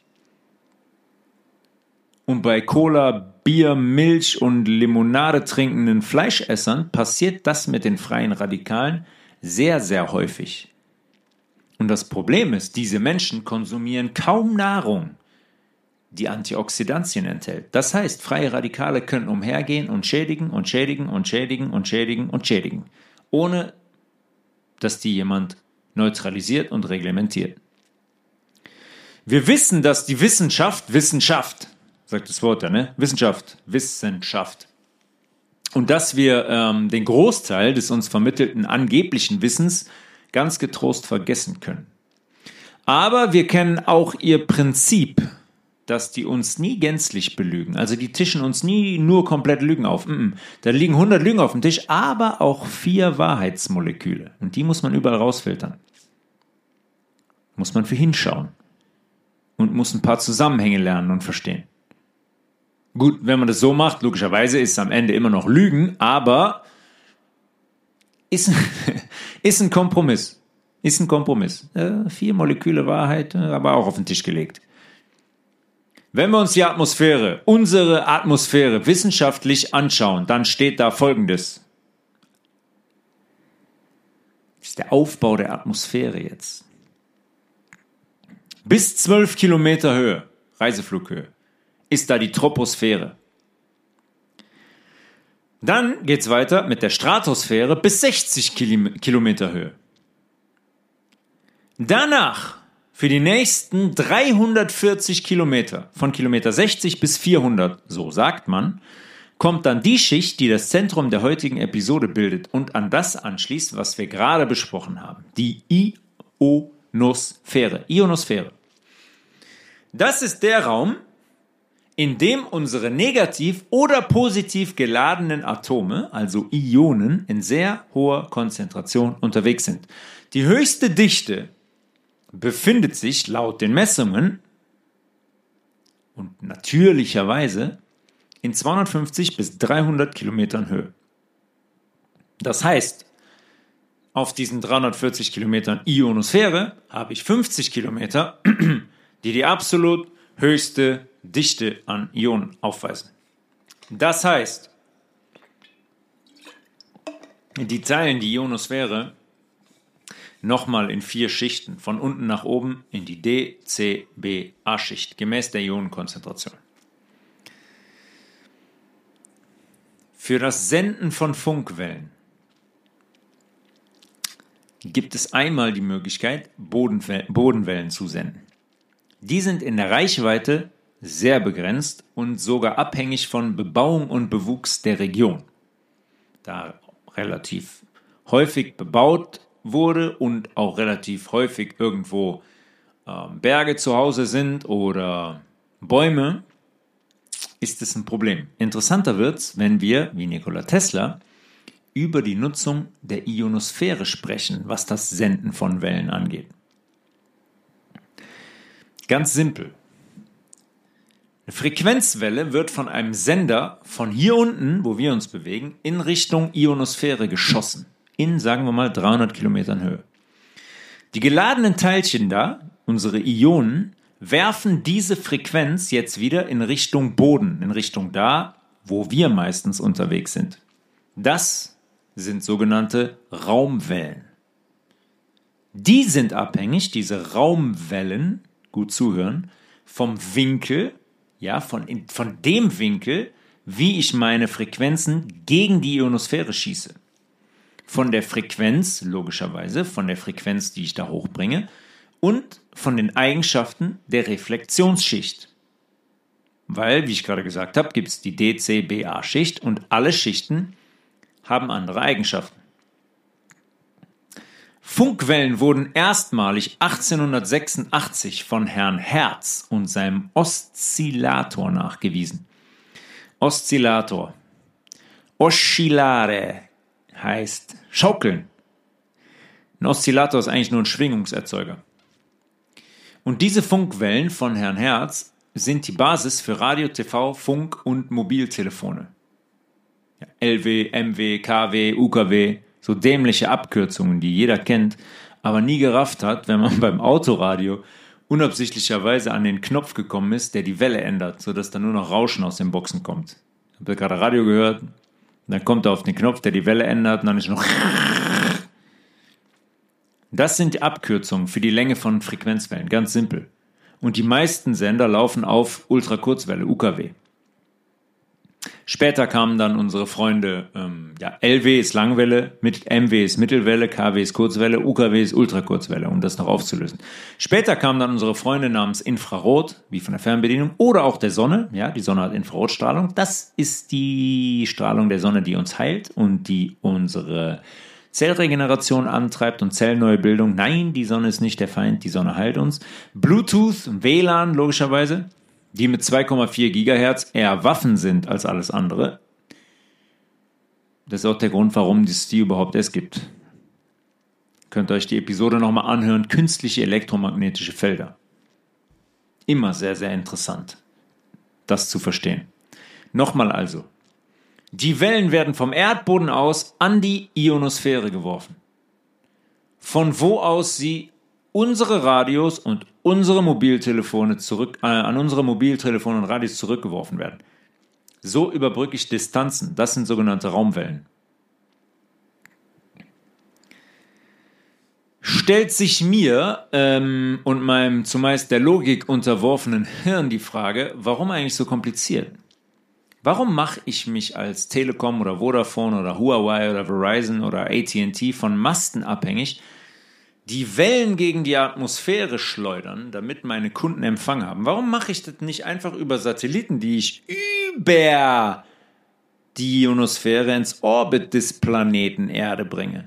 Und bei Cola, Bier, Milch und Limonade trinkenden Fleischessern passiert das mit den freien Radikalen sehr, sehr häufig. Und das Problem ist, diese Menschen konsumieren kaum Nahrung, die Antioxidantien enthält. Das heißt, freie Radikale können umhergehen und schädigen und schädigen und schädigen und schädigen und schädigen, ohne dass die jemand neutralisiert und reglementiert. Wir wissen, dass die Wissenschaft Wissenschaft sagt das Wort da, ne? Wissenschaft, Wissenschaft. Und dass wir ähm, den Großteil des uns vermittelten angeblichen Wissens ganz getrost vergessen können. Aber wir kennen auch ihr Prinzip, dass die uns nie gänzlich belügen. Also die tischen uns nie nur komplett Lügen auf. Mm-mm. Da liegen hundert Lügen auf dem Tisch, aber auch vier Wahrheitsmoleküle. Und die muss man überall rausfiltern. Muss man für hinschauen. Und muss ein paar Zusammenhänge lernen und verstehen. Gut, wenn man das so macht, logischerweise ist es am Ende immer noch Lügen, aber ist, ist ein Kompromiss. Ist ein Kompromiss. Äh, vier Moleküle Wahrheit, äh, aber auch auf den Tisch gelegt. Wenn wir uns die Atmosphäre, unsere Atmosphäre wissenschaftlich anschauen, dann steht da Folgendes. Das ist der Aufbau der Atmosphäre jetzt. Bis zwölf Kilometer Höhe, Reiseflughöhe, ist da die Troposphäre. Dann geht es weiter mit der Stratosphäre bis sechzig Kilometer Höhe. Danach, für die nächsten dreihundertvierzig Kilometer, von Kilometer sechzig bis vierhundert, so sagt man, kommt dann die Schicht, die das Zentrum der heutigen Episode bildet und an das anschließt, was wir gerade besprochen haben. Die Ionosphäre. Ionosphäre. Das ist der Raum, in dem unsere negativ oder positiv geladenen Atome, also Ionen, in sehr hoher Konzentration unterwegs sind. Die höchste Dichte befindet sich laut den Messungen und natürlicherweise in zweihundertfünfzig bis dreihundert Kilometern Höhe. Das heißt, auf diesen dreihundertvierzig Kilometern Ionosphäre habe ich fünfzig Kilometer, die die absolut höchste Dichte an Ionen aufweisen. Das heißt, die teilen die Ionosphäre nochmal in vier Schichten, von unten nach oben in die D, C, B, A-Schicht, gemäß der Ionenkonzentration. Für das Senden von Funkwellen gibt es einmal die Möglichkeit, Bodenwellen, Bodenwellen zu senden. Die sind in der Reichweite sehr begrenzt und sogar abhängig von Bebauung und Bewuchs der Region. Da relativ häufig bebaut wurde und auch relativ häufig irgendwo äh, Berge zu Hause sind oder Bäume, ist es ein Problem. Interessanter wird es, wenn wir, wie Nikola Tesla, über die Nutzung der Ionosphäre sprechen, was das Senden von Wellen angeht. Ganz simpel. Eine Frequenzwelle wird von einem Sender von hier unten, wo wir uns bewegen, in Richtung Ionosphäre geschossen. In, sagen wir mal, dreihundert Kilometern Höhe. Die geladenen Teilchen da, unsere Ionen, werfen diese Frequenz jetzt wieder in Richtung Boden, in Richtung da, wo wir meistens unterwegs sind. Das sind sogenannte Raumwellen. Die sind abhängig, diese Raumwellen, gut zuhören, vom Winkel, ja, von, von dem Winkel, wie ich meine Frequenzen gegen die Ionosphäre schieße. Von der Frequenz, logischerweise, von der Frequenz, die ich da hochbringe, und von den Eigenschaften der Reflexionsschicht. Weil, wie ich gerade gesagt habe, gibt es die D C B A-Schicht und alle Schichten haben andere Eigenschaften. Funkwellen wurden erstmalig achtzehnhundertsechsundachtzig von Herrn Hertz und seinem Oszillator nachgewiesen. Oszillator. Oscillare heißt schaukeln. Ein Oszillator ist eigentlich nur ein Schwingungserzeuger. Und diese Funkwellen von Herrn Hertz sind die Basis für Radio, T V, Funk und Mobiltelefone. Ja, L W, M W, K W, U K W, so dämliche Abkürzungen, die jeder kennt, aber nie gerafft hat, wenn man beim Autoradio unabsichtlicherweise an den Knopf gekommen ist, der die Welle ändert, sodass dann nur noch Rauschen aus den Boxen kommt. Habt ihr gerade Radio gehört? Dann kommt er auf den Knopf, der die Welle ändert, und dann ist noch. Das sind die Abkürzungen für die Länge von Frequenzwellen, ganz simpel. Und die meisten Sender laufen auf Ultrakurzwelle, U K W. Später kamen dann unsere Freunde, ähm, ja, L W ist Langwelle, mit M W ist Mittelwelle, K W ist Kurzwelle, U K W ist Ultrakurzwelle, um das noch aufzulösen. Später kamen dann unsere Freunde namens Infrarot, wie von der Fernbedienung, oder auch der Sonne. Ja, die Sonne hat Infrarotstrahlung. Das ist die Strahlung der Sonne, die uns heilt und die unsere Zellregeneration antreibt und Zellneubildung. Nein, die Sonne ist nicht der Feind, die Sonne heilt uns. Bluetooth, W L A N logischerweise, die mit zwei Komma vier Gigahertz eher Waffen sind als alles andere. Das ist auch der Grund, warum es die überhaupt erst gibt. Könnt ihr euch die Episode nochmal anhören. Künstliche elektromagnetische Felder. Immer sehr, sehr interessant, das zu verstehen. Nochmal also. Die Wellen werden vom Erdboden aus an die Ionosphäre geworfen. Von wo aus sie unsere Radios und unsere Mobiltelefone zurück, äh, an unsere Mobiltelefone und Radios zurückgeworfen werden. So überbrücke ich Distanzen. Das sind sogenannte Raumwellen. Stellt sich mir ähm, und meinem zumeist der Logik unterworfenen Hirn die Frage, warum eigentlich so kompliziert? Warum mache ich mich als Telekom oder Vodafone oder Huawei oder Verizon oder A T and T von Masten abhängig, die Wellen gegen die Atmosphäre schleudern, damit meine Kunden Empfang haben? Warum mache ich das nicht einfach über Satelliten, die ich über die Ionosphäre ins Orbit des Planeten Erde bringe?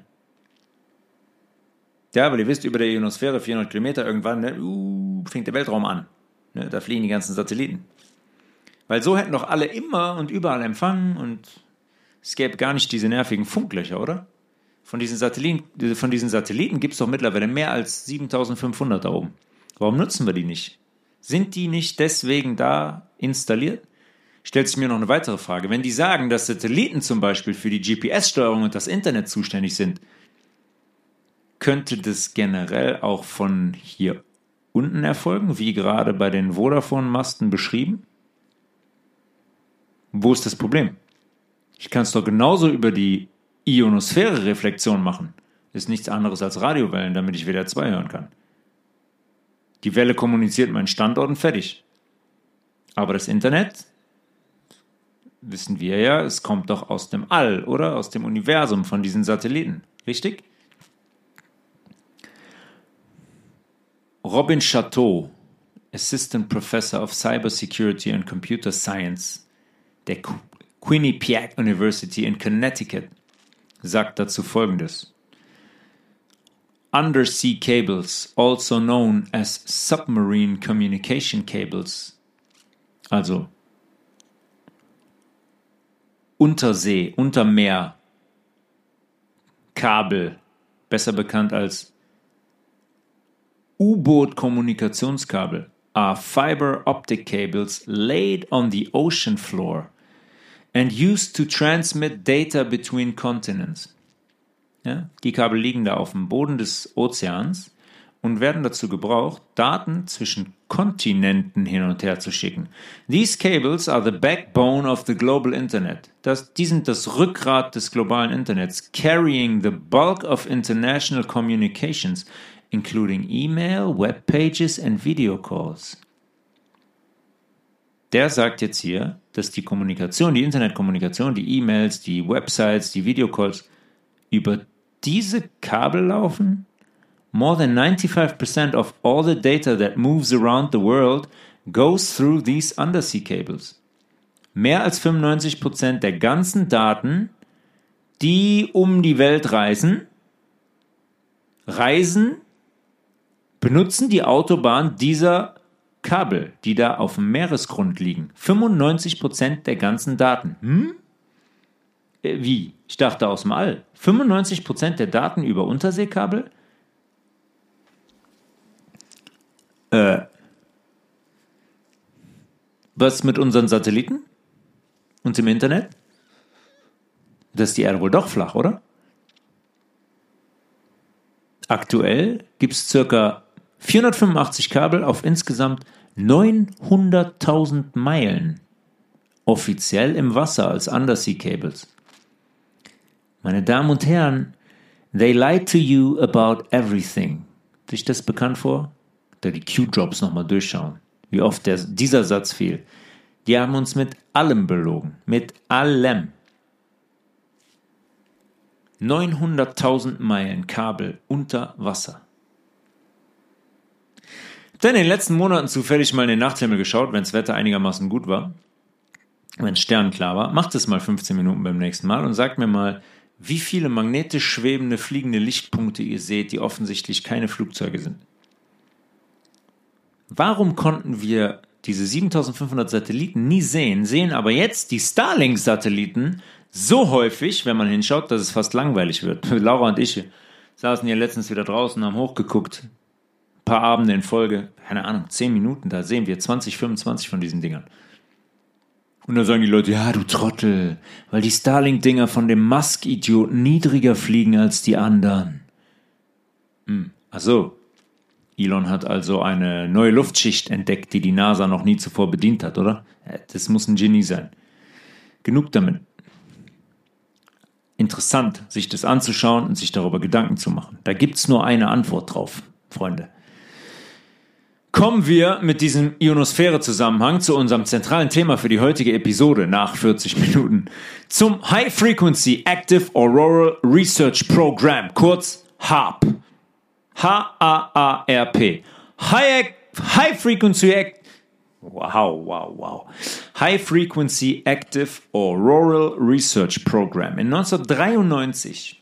Ja, weil ihr wisst, über der Ionosphäre vierhundert Kilometer irgendwann, ne, uh, fängt der Weltraum an. Ne, da fliegen die ganzen Satelliten. Weil so hätten doch alle immer und überall empfangen und es gäbe gar nicht diese nervigen Funklöcher, oder? Von diesen Satelliten, von diesen Satelliten gibt es doch mittlerweile mehr als siebentausendfünfhundert da oben. Warum nutzen wir die nicht? Sind die nicht deswegen da installiert? Stellt sich mir noch eine weitere Frage. Wenn die sagen, dass Satelliten zum Beispiel für die G P S-Steuerung und das Internet zuständig sind, könnte das generell auch von hier unten erfolgen, wie gerade bei den Vodafone-Masten beschrieben? Wo ist das Problem? Ich kann es doch genauso über die Ionosphäre-Reflexion machen. Ist nichts anderes als Radiowellen, damit ich W D R zwei hören kann. Die Welle kommuniziert meinen Standort und fertig. Aber das Internet, wissen wir ja, es kommt doch aus dem All, oder? Aus dem Universum von diesen Satelliten. Richtig? Robin Chateau, Assistant Professor of Cybersecurity and Computer Science der Quinnipiac University in Connecticut, sagt dazu Folgendes. Undersea cables, also known as submarine communication cables, also Untersee, Untermeer, Kabel, besser bekannt als U-Boot-Kommunikationskabel, are fiber optic cables laid on the ocean floor and used to transmit data between continents. Ja, die Kabel liegen da auf dem Boden des Ozeans und werden dazu gebraucht, Daten zwischen Kontinenten hin und her zu schicken. These cables are the backbone of the global internet. Das, die sind das Rückgrat des globalen Internets, carrying the bulk of international communications, including email, web pages and video calls. Der sagt jetzt hier, dass die Kommunikation, die Internetkommunikation, die E-Mails, die Websites, die Videocalls über diese Kabel laufen. More than ninety-five percent of all the data that moves around the world goes through these undersea cables. Mehr als fünfundneunzig Prozent der ganzen Daten, die um die Welt reisen, reisen, benutzen die Autobahn dieser Kabel, die da auf dem Meeresgrund liegen. fünfundneunzig Prozent der ganzen Daten. Hm? Äh, wie? Ich dachte aus dem All. fünfundneunzig Prozent der Daten über Unterseekabel? Äh. Was mit unseren Satelliten? Und im Internet? Das ist die Erde wohl doch flach, oder? Aktuell gibt es ca. vierhundertfünfundachtzig Kabel auf insgesamt neunhunderttausend Meilen. Offiziell im Wasser als Undersea Cables. Meine Damen und Herren, they lie to you about everything. Ist euch das bekannt vor? Da die Q-Drops nochmal durchschauen. Wie oft der, dieser Satz fiel. Die haben uns mit allem belogen. Mit allem. neunhunderttausend Meilen Kabel unter Wasser. Ich habe in den letzten Monaten zufällig mal in den Nachthimmel geschaut, wenn das Wetter einigermaßen gut war, wenn es sternenklar war. Macht es mal fünfzehn Minuten beim nächsten Mal und sagt mir mal, wie viele magnetisch schwebende, fliegende Lichtpunkte ihr seht, die offensichtlich keine Flugzeuge sind. Warum konnten wir diese siebentausendfünfhundert Satelliten nie sehen, sehen aber jetzt die Starlink-Satelliten so häufig, wenn man hinschaut, dass es fast langweilig wird. Laura und ich saßen hier letztens wieder draußen, haben hochgeguckt, ein paar Abende in Folge, keine Ahnung, zehn Minuten, da sehen wir zwanzig, fünfundzwanzig von diesen Dingern. Und dann sagen die Leute, ja, du Trottel, weil die Starlink-Dinger von dem Musk-Idioten niedriger fliegen als die anderen. Hm, ach so. Elon hat also eine neue Luftschicht entdeckt, die die NASA noch nie zuvor bedient hat, oder? Das muss ein Genie sein. Genug damit. Interessant, sich das anzuschauen und sich darüber Gedanken zu machen. Da gibt es nur eine Antwort drauf, Freunde. Kommen wir mit diesem Ionosphäre-Zusammenhang zu unserem zentralen Thema für die heutige Episode nach vierzig Minuten. Zum High Frequency Active Auroral Research Program, kurz HAARP. H A A R P. High, High Frequency Active Wow, wow, wow. High Frequency Active Auroral Research Program. In neunzehnhundertdreiundneunzig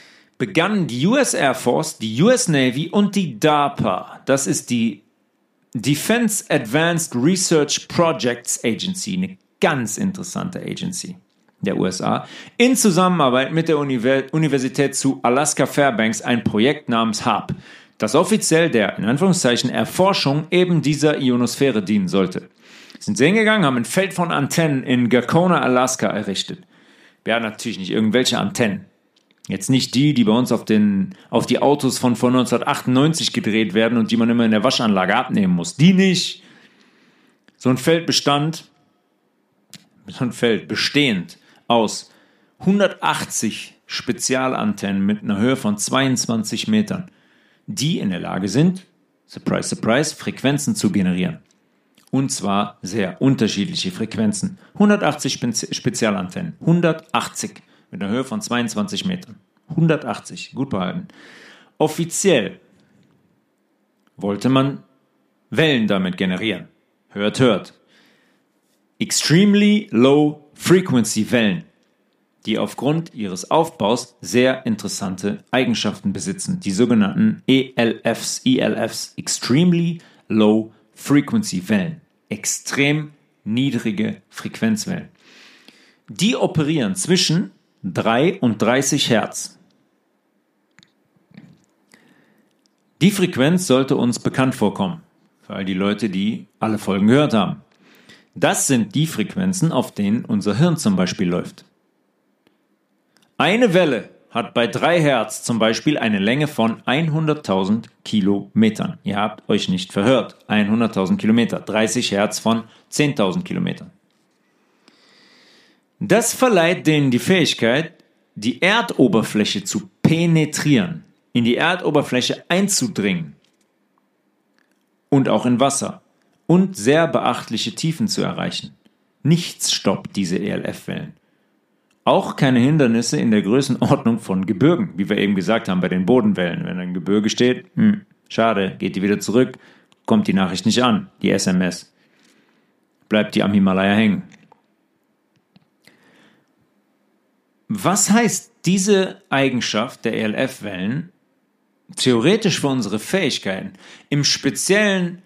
begannen die U S Air Force, die U S Navy und die DARPA, das ist die Defense Advanced Research Projects Agency, eine ganz interessante Agency der U S A, in Zusammenarbeit mit der Universität zu Alaska Fairbanks ein Projekt namens HARP, das offiziell der, in Anführungszeichen, Erforschung eben dieser Ionosphäre dienen sollte. Sind sie hingegangen, haben ein Feld von Antennen in Gakona, Alaska errichtet. Wir haben natürlich nicht irgendwelche Antennen. Jetzt nicht die, die bei uns auf, den, auf die Autos von vor neunzehnhundertachtundneunzig gedreht werden und die man immer in der Waschanlage abnehmen muss. Die nicht. So ein Feld bestand, so ein Feld bestehend aus hundertachtzig Spezialantennen mit einer Höhe von zweiundzwanzig Metern, die in der Lage sind, surprise, surprise, Frequenzen zu generieren. Und zwar sehr unterschiedliche Frequenzen. hundertachtzig Spezialantennen. hundertachtzig mit einer Höhe von zweiundzwanzig Metern. hundertachtzig, gut behalten. Offiziell wollte man Wellen damit generieren. Hört, hört. Extremely Low Frequency Wellen, die aufgrund ihres Aufbaus sehr interessante Eigenschaften besitzen. Die sogenannten E L Fs, E L Fs, Extremely Low Frequency Wellen. Extrem niedrige Frequenzwellen. Die operieren zwischen drei und dreißig Hertz. Die Frequenz sollte uns bekannt vorkommen, für all die Leute, die alle Folgen gehört haben. Das sind die Frequenzen, auf denen unser Hirn zum Beispiel läuft. Eine Welle hat bei drei Hertz zum Beispiel eine Länge von hunderttausend Kilometern. Ihr habt euch nicht verhört. hunderttausend Kilometer. dreißig Hertz von zehntausend Kilometern. Das verleiht denen die Fähigkeit, die Erdoberfläche zu penetrieren, in die Erdoberfläche einzudringen und auch in Wasser und sehr beachtliche Tiefen zu erreichen. Nichts stoppt diese E L F-Wellen. Auch keine Hindernisse in der Größenordnung von Gebirgen, wie wir eben gesagt haben bei den Bodenwellen. Wenn ein Gebirge steht, hm, schade, geht die wieder zurück, kommt die Nachricht nicht an, die S M S. Bleibt die am Himalaya hängen. Was heißt diese Eigenschaft der E L F-Wellen theoretisch für unsere Fähigkeiten? Im Speziellen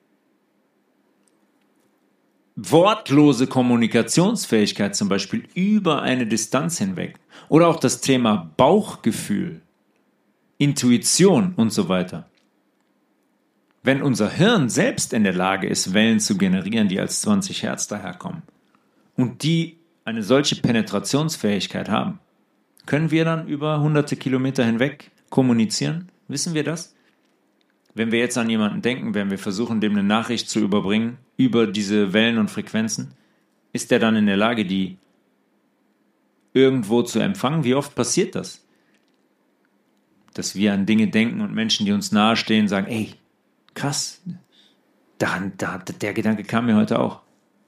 wortlose Kommunikationsfähigkeit zum Beispiel über eine Distanz hinweg. Oder auch das Thema Bauchgefühl, Intuition und so weiter. Wenn unser Hirn selbst in der Lage ist, Wellen zu generieren, die als zwanzig Hertz daherkommen und die eine solche Penetrationsfähigkeit haben, können wir dann über hunderte Kilometer hinweg kommunizieren? Wissen wir das? Wenn wir jetzt an jemanden denken, wenn wir versuchen, dem eine Nachricht zu überbringen über diese Wellen und Frequenzen, ist der dann in der Lage, die irgendwo zu empfangen? Wie oft passiert das? Dass wir an Dinge denken und Menschen, die uns nahestehen, sagen, ey, krass, daran, da, der Gedanke kam mir heute auch.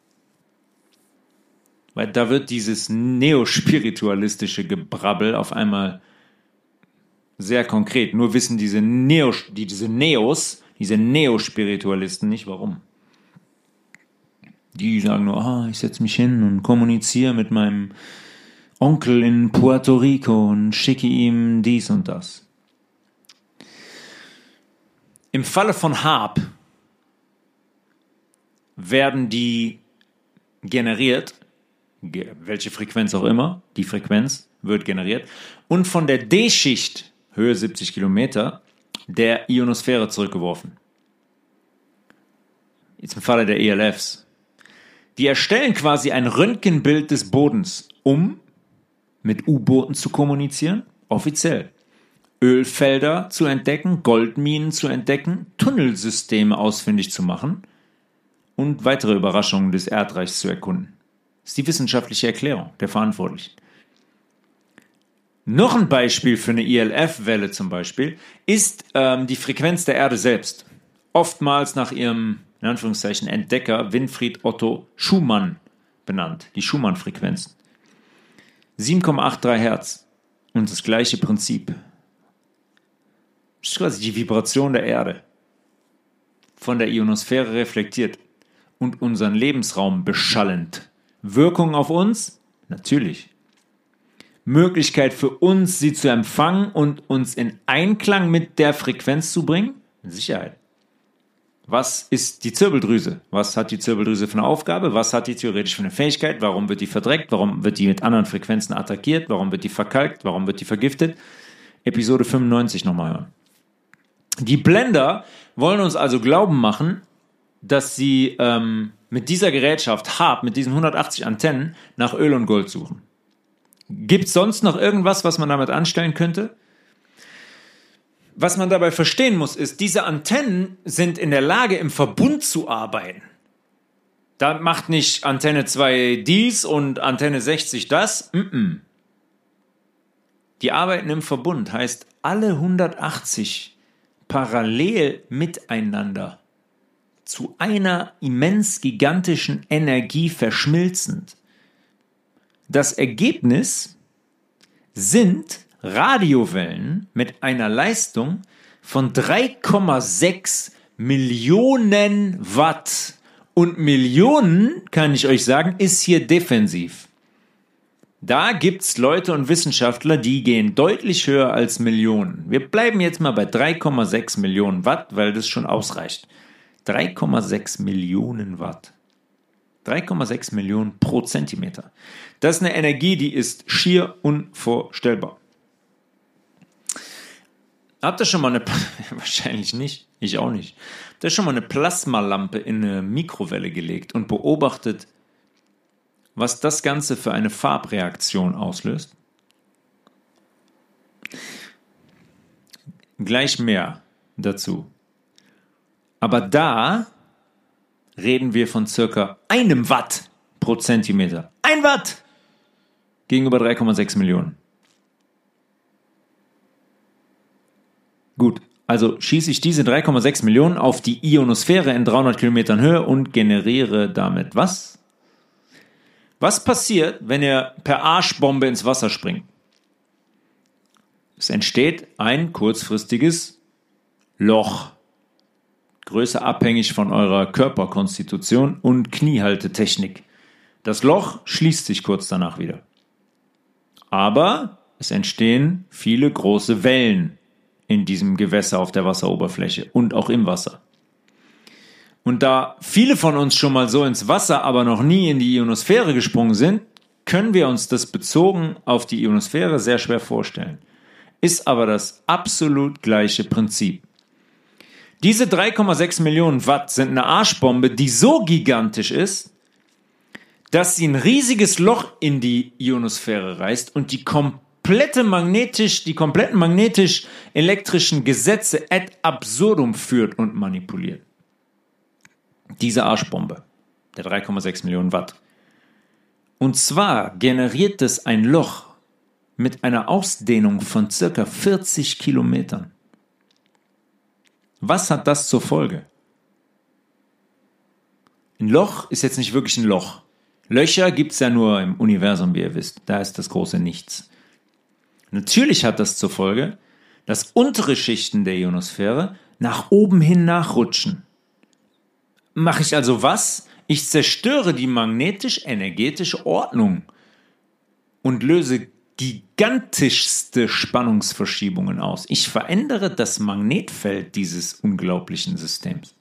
Weil da wird dieses neospiritualistische Gebrabbel auf einmal sehr konkret. Nur wissen diese, Neo, die, diese Neos, diese Neospiritualisten nicht, warum. Die sagen nur, ah, ich setze mich hin und kommuniziere mit meinem Onkel in Puerto Rico und schicke ihm dies und das. Im Falle von HARP werden die generiert, welche Frequenz auch immer, die Frequenz wird generiert, und von der D-Schicht, Höhe siebzig Kilometer, der Ionosphäre zurückgeworfen. Jetzt im Falle der E L Fs. Die erstellen quasi ein Röntgenbild des Bodens, um mit U-Booten zu kommunizieren, offiziell. Ölfelder zu entdecken, Goldminen zu entdecken, Tunnelsysteme ausfindig zu machen und weitere Überraschungen des Erdreichs zu erkunden. Das ist die wissenschaftliche Erklärung der Verantwortlichen. Noch ein Beispiel für eine E L F-Welle zum Beispiel ist ähm, die Frequenz der Erde selbst. Oftmals nach ihrem, in Anführungszeichen, Entdecker Winfried Otto Schumann benannt. Die Schumann-Frequenzen. sieben Komma dreiundachtzig Hertz. Und das gleiche Prinzip. Das ist quasi die Vibration der Erde. Von der Ionosphäre reflektiert und unseren Lebensraum beschallend. Wirkung auf uns? Natürlich. Möglichkeit für uns, sie zu empfangen und uns in Einklang mit der Frequenz zu bringen? Mit Sicherheit. Was ist die Zirbeldrüse? Was hat die Zirbeldrüse für eine Aufgabe? Was hat die theoretisch für eine Fähigkeit? Warum wird die verdreckt? Warum wird die mit anderen Frequenzen attackiert? Warum wird die verkalkt? Warum wird die vergiftet? Episode fünfundneunzig nochmal hören. Die Blender wollen uns also glauben machen, dass sie ähm, mit dieser Gerätschaft H A R P, mit diesen hundertachtzig Antennen, nach Öl und Gold suchen. Gibt es sonst noch irgendwas, was man damit anstellen könnte? Was man dabei verstehen muss, ist, diese Antennen sind in der Lage, im Verbund zu arbeiten. Da macht nicht Antenne zwei dies und Antenne sechzig das. Mm-mm. Die arbeiten im Verbund, heißt alle hundertachtzig parallel miteinander zu einer immens gigantischen Energie verschmilzend. Das Ergebnis sind Radiowellen mit einer Leistung von drei Komma sechs Millionen Watt. Und Millionen, kann ich euch sagen, ist hier defensiv. Da gibt es Leute und Wissenschaftler, die gehen deutlich höher als Millionen. Wir bleiben jetzt mal bei drei Komma sechs Millionen Watt, weil das schon ausreicht. drei Komma sechs Millionen Watt. drei Komma sechs Millionen pro Zentimeter. Das ist eine Energie, die ist schier unvorstellbar. Habt ihr schon mal eine, wahrscheinlich nicht, ich auch nicht, habt ihr schon mal eine Plasmalampe in eine Mikrowelle gelegt und beobachtet, was das Ganze für eine Farbreaktion auslöst? Gleich mehr dazu. Aber da reden wir von circa einem Watt pro Zentimeter. Ein Watt gegenüber drei Komma sechs Millionen. Gut, also schieße ich diese drei Komma sechs Millionen auf die Ionosphäre in dreihundert Kilometern Höhe und generiere damit was? Was passiert, wenn ihr per Arschbombe ins Wasser springt? Es entsteht ein kurzfristiges Loch. Größe abhängig von eurer Körperkonstitution und Kniehaltetechnik. Das Loch schließt sich kurz danach wieder. Aber es entstehen viele große Wellen in diesem Gewässer auf der Wasseroberfläche und auch im Wasser. Und da viele von uns schon mal so ins Wasser, aber noch nie in die Ionosphäre gesprungen sind, können wir uns das bezogen auf die Ionosphäre sehr schwer vorstellen. Ist aber das absolut gleiche Prinzip. Diese drei Komma sechs Millionen Watt sind eine Arschbombe, die so gigantisch ist, dass sie ein riesiges Loch in die Ionosphäre reißt und die komplette magnetisch, die kompletten magnetisch-elektrischen Gesetze ad absurdum führt und manipuliert. Diese Arschbombe, der drei Komma sechs Millionen Watt. Und zwar generiert es ein Loch mit einer Ausdehnung von circa vierzig Kilometern. Was hat das zur Folge? Ein Loch ist jetzt nicht wirklich ein Loch. Löcher gibt es ja nur im Universum, wie ihr wisst. Da ist das große Nichts. Natürlich hat das zur Folge, dass untere Schichten der Ionosphäre nach oben hin nachrutschen. Mache ich also was? Ich zerstöre die magnetisch-energetische Ordnung und löse gigantischste Spannungsverschiebungen aus. Ich verändere das Magnetfeld dieses unglaublichen Systems.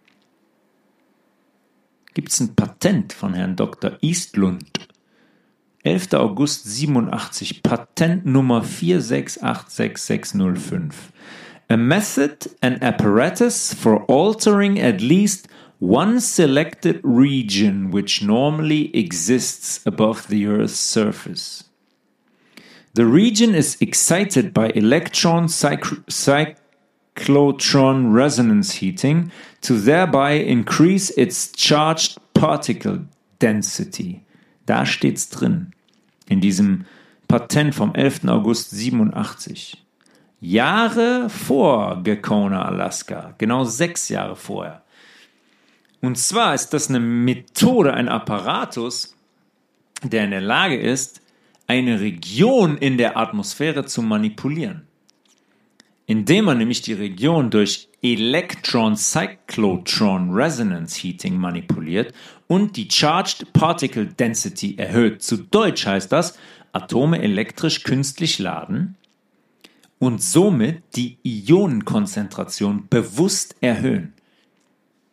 Gibt es ein Patent von Herrn Doktor Eastlund. elfter August siebenundachtzig, Patent Nummer vier sechs acht sechs sechs null fünf. A method and apparatus for altering at least one selected region which normally exists above the Earth's surface. The region is excited by electron cycl- cyclotron resonance heating to thereby increase its charged particle density. Da steht's drin, in diesem Patent vom elfter August siebenundachtzig. Jahre vor Gacona, Alaska, genau sechs Jahre vorher. Und zwar ist das eine Methode, ein Apparatus, der in der Lage ist, eine Region in der Atmosphäre zu manipulieren. Indem man nämlich die Region durch Electron-Cyclotron Resonance Heating manipuliert und die Charged Particle Density erhöht. Zu Deutsch heißt das, Atome elektrisch künstlich laden und somit die Ionenkonzentration bewusst erhöhen.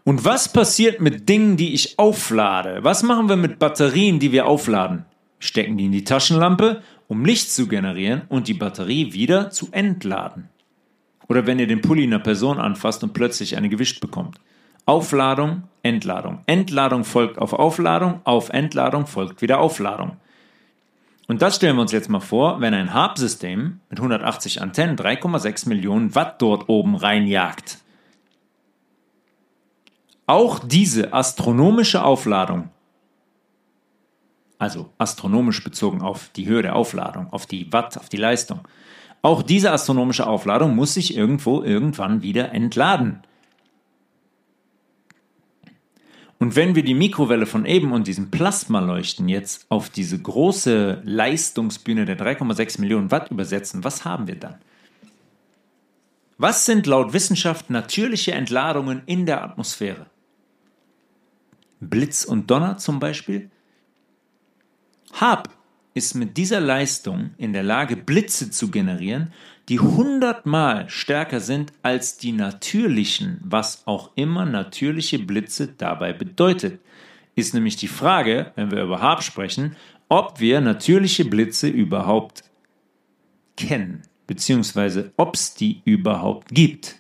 Und was passiert mit Dingen, die ich auflade? Was machen wir mit Batterien, die wir aufladen? Stecken die in die Taschenlampe, um Licht zu generieren und die Batterie wieder zu entladen. Oder wenn ihr den Pulli einer Person anfasst und plötzlich eine gewischt bekommt. Aufladung, Entladung. Entladung folgt auf Aufladung, auf Entladung folgt wieder Aufladung. Und das stellen wir uns jetzt mal vor, wenn ein Harp-System mit hundertachtzig Antennen drei Komma sechs Millionen Watt dort oben reinjagt. Auch diese astronomische Aufladung, also astronomisch bezogen auf die Höhe der Aufladung, auf die Watt, auf die Leistung, auch diese astronomische Aufladung muss sich irgendwo irgendwann wieder entladen. Und wenn wir die Mikrowelle von eben und diesen Plasmaleuchten jetzt auf diese große Leistungsbühne der drei Komma sechs Millionen Watt übersetzen, was haben wir dann? Was sind laut Wissenschaft natürliche Entladungen in der Atmosphäre? Blitz und Donner zum Beispiel? Harp ist mit dieser Leistung in der Lage, Blitze zu generieren, die hundertmal stärker sind als die natürlichen, was auch immer natürliche Blitze dabei bedeutet. Ist nämlich die Frage, wenn wir über Harp sprechen, ob wir natürliche Blitze überhaupt kennen, beziehungsweise ob es die überhaupt gibt.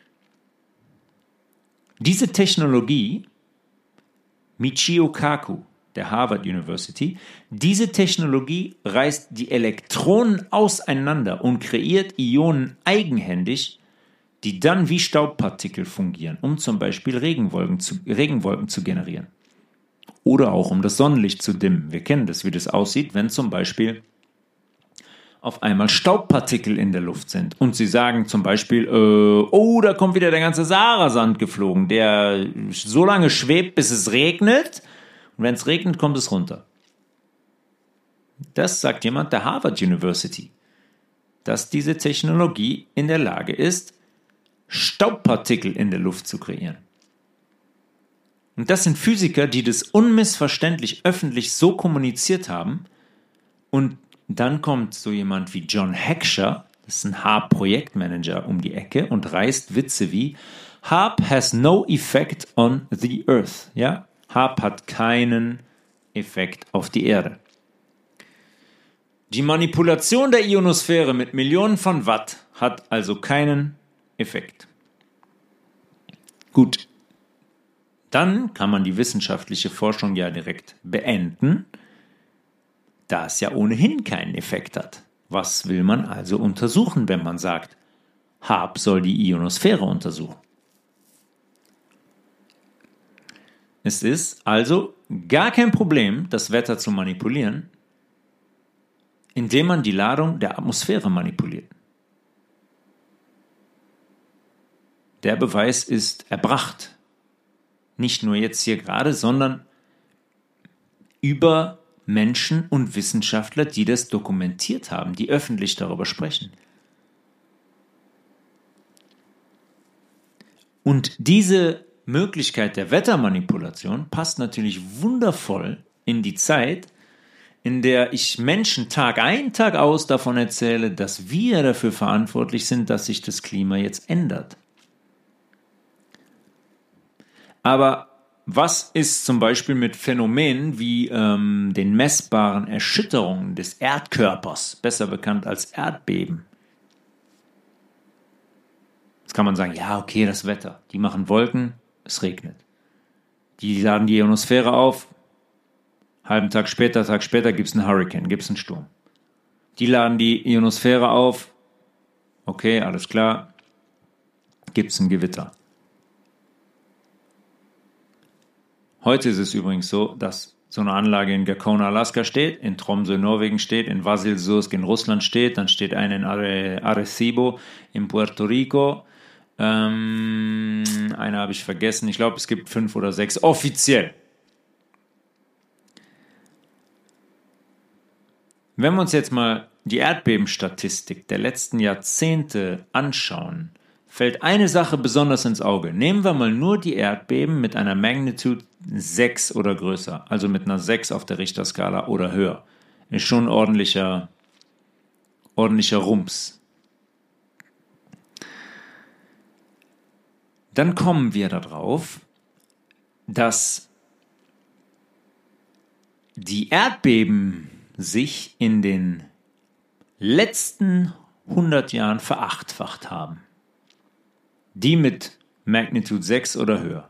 Diese Technologie, Michio Kaku, der Harvard University, diese Technologie reißt die Elektronen auseinander und kreiert Ionen eigenhändig, die dann wie Staubpartikel fungieren, um zum Beispiel Regenwolken zu, Regenwolken zu generieren. Oder auch um das Sonnenlicht zu dimmen. Wir kennen das, wie das aussieht, wenn zum Beispiel auf einmal Staubpartikel in der Luft sind. Und sie sagen zum Beispiel, äh, oh, da kommt wieder der ganze Sahara-Sand geflogen, der so lange schwebt, bis es regnet. Und wenn es regnet, kommt es runter. Das sagt jemand der Harvard University, dass diese Technologie in der Lage ist, Staubpartikel in der Luft zu kreieren. Und das sind Physiker, die das unmissverständlich öffentlich so kommuniziert haben. Und dann kommt so jemand wie John Heckscher, das ist ein Harp-Projektmanager, um die Ecke und reißt Witze wie Harp has no effect on the earth. Ja? Harp hat keinen Effekt auf die Erde. Die Manipulation der Ionosphäre mit Millionen von Watt hat also keinen Effekt. Gut, dann kann man die wissenschaftliche Forschung ja direkt beenden, da es ja ohnehin keinen Effekt hat. Was will man also untersuchen, wenn man sagt, Harp soll die Ionosphäre untersuchen? Es ist also gar kein Problem, das Wetter zu manipulieren, indem man die Ladung der Atmosphäre manipuliert. Der Beweis ist erbracht. Nicht nur jetzt hier gerade, sondern über Menschen und Wissenschaftler, die das dokumentiert haben, die öffentlich darüber sprechen. Und diese Möglichkeit der Wettermanipulation passt natürlich wundervoll in die Zeit, in der ich Menschen Tag ein, Tag aus davon erzähle, dass wir dafür verantwortlich sind, dass sich das Klima jetzt ändert. Aber was ist zum Beispiel mit Phänomenen wie ähm, den messbaren Erschütterungen des Erdkörpers, besser bekannt als Erdbeben? Jetzt kann man sagen, ja, okay, das Wetter. Die machen Wolken, es regnet. Die laden die Ionosphäre auf, halben Tag später, Tag später gibt es einen Hurrikan, gibt es einen Sturm. Die laden die Ionosphäre auf, okay, alles klar, gibt es ein Gewitter. Heute ist es übrigens so, dass so eine Anlage in Gakona, Alaska steht, in Tromsø, Norwegen steht, in Vasilsursk in Russland steht, dann steht eine in Are- Arecibo in Puerto Rico. Ähm, eine habe ich vergessen. Ich glaube, es gibt fünf oder sechs offiziell. Wenn wir uns jetzt mal die Erdbebenstatistik der letzten Jahrzehnte anschauen, fällt eine Sache besonders ins Auge. Nehmen wir mal nur die Erdbeben mit einer Magnitude sechs oder größer, also mit einer sechs auf der Richterskala oder höher. Ist schon ein ordentlicher, ordentlicher Rums. Dann kommen wir darauf, dass die Erdbeben sich in den letzten hundert Jahren verachtfacht haben. Die mit Magnitude sechs oder höher.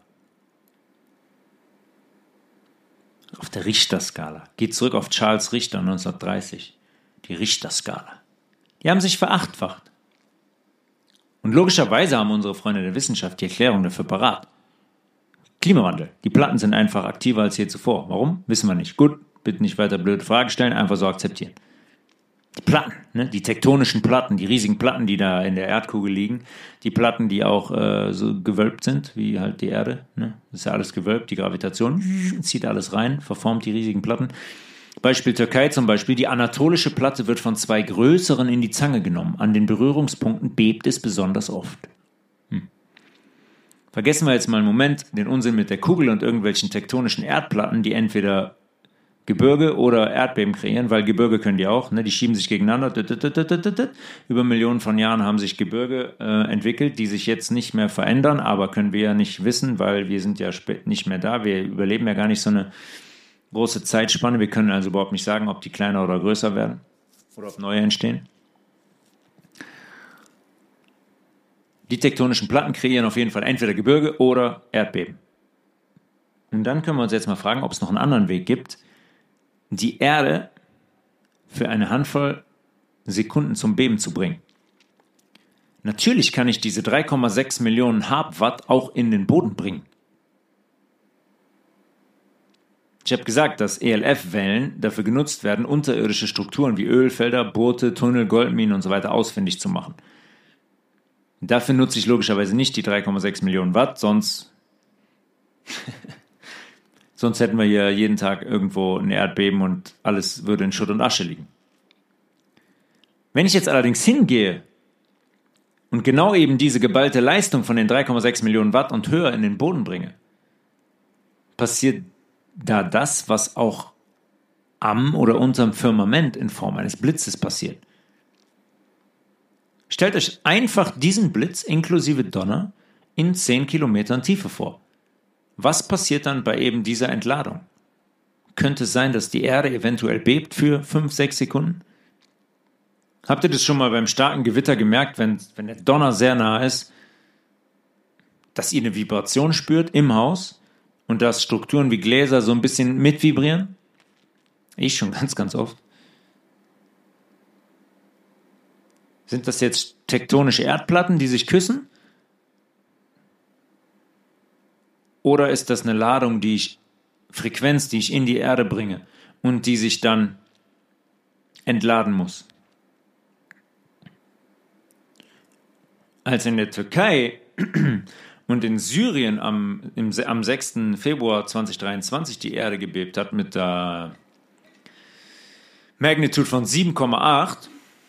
Auf der Richter-Skala. Geht zurück auf Charles Richter neunzehnhundertdreißig. Die Richter-Skala. Die haben sich verachtfacht. Und logischerweise haben unsere Freunde der Wissenschaft die Erklärung dafür parat. Klimawandel. Die Platten sind einfach aktiver als je zuvor. Warum? Wissen wir nicht. Gut, bitte nicht weiter blöde Fragen stellen, einfach so akzeptieren. Die Platten, ne? Die tektonischen Platten, die riesigen Platten, die da in der Erdkugel liegen, die Platten, die auch äh, so gewölbt sind, wie halt die Erde, ne? Das ist ja alles gewölbt, die Gravitation zieht alles rein, verformt die riesigen Platten. Beispiel Türkei zum Beispiel, die anatolische Platte wird von zwei größeren in die Zange genommen. An den Berührungspunkten bebt es besonders oft. Hm. Vergessen wir jetzt mal einen Moment den Unsinn mit der Kugel und irgendwelchen tektonischen Erdplatten, die entweder Gebirge oder Erdbeben kreieren, weil Gebirge können die auch, ne? Die schieben sich gegeneinander. Über Millionen von Jahren haben sich Gebirge äh, entwickelt, die sich jetzt nicht mehr verändern, aber können wir ja nicht wissen, weil wir sind ja nicht mehr da, wir überleben ja gar nicht so eine große Zeitspanne, wir können also überhaupt nicht sagen, ob die kleiner oder größer werden oder ob neue entstehen. Die tektonischen Platten kreieren auf jeden Fall entweder Gebirge oder Erdbeben. Und dann können wir uns jetzt mal fragen, ob es noch einen anderen Weg gibt, die Erde für eine Handvoll Sekunden zum Beben zu bringen. Natürlich kann ich diese drei Komma sechs Millionen Harp-Watt auch in den Boden bringen. Ich habe gesagt, dass E L F-Wellen dafür genutzt werden, unterirdische Strukturen wie Ölfelder, Boote, Tunnel, Goldminen und so weiter ausfindig zu machen. Dafür nutze ich logischerweise nicht die drei Komma sechs Millionen Watt, sonst Sonst hätten wir hier jeden Tag irgendwo ein Erdbeben und alles würde in Schutt und Asche liegen. Wenn ich jetzt allerdings hingehe und genau eben diese geballte Leistung von den drei Komma sechs Millionen Watt und höher in den Boden bringe, passiert da das, was auch am oder unterm Firmament in Form eines Blitzes passiert. Stellt euch einfach diesen Blitz inklusive Donner in zehn Kilometern Tiefe vor. Was passiert dann bei eben dieser Entladung? Könnte es sein, dass die Erde eventuell bebt für fünf, sechs Sekunden? Habt ihr das schon mal beim starken Gewitter gemerkt, wenn, wenn der Donner sehr nah ist, dass ihr eine Vibration spürt im Haus und dass Strukturen wie Gläser so ein bisschen mitvibrieren? Ich schon ganz, ganz oft. Sind das jetzt tektonische Erdplatten, die sich küssen? Oder ist das eine Ladung, die ich, Frequenz, die ich in die Erde bringe und die sich dann entladen muss? Als in der Türkei und in Syrien am, im, am sechsten Februar zweitausenddreiundzwanzig die Erde gebebt hat mit der Magnitude von sieben Komma acht,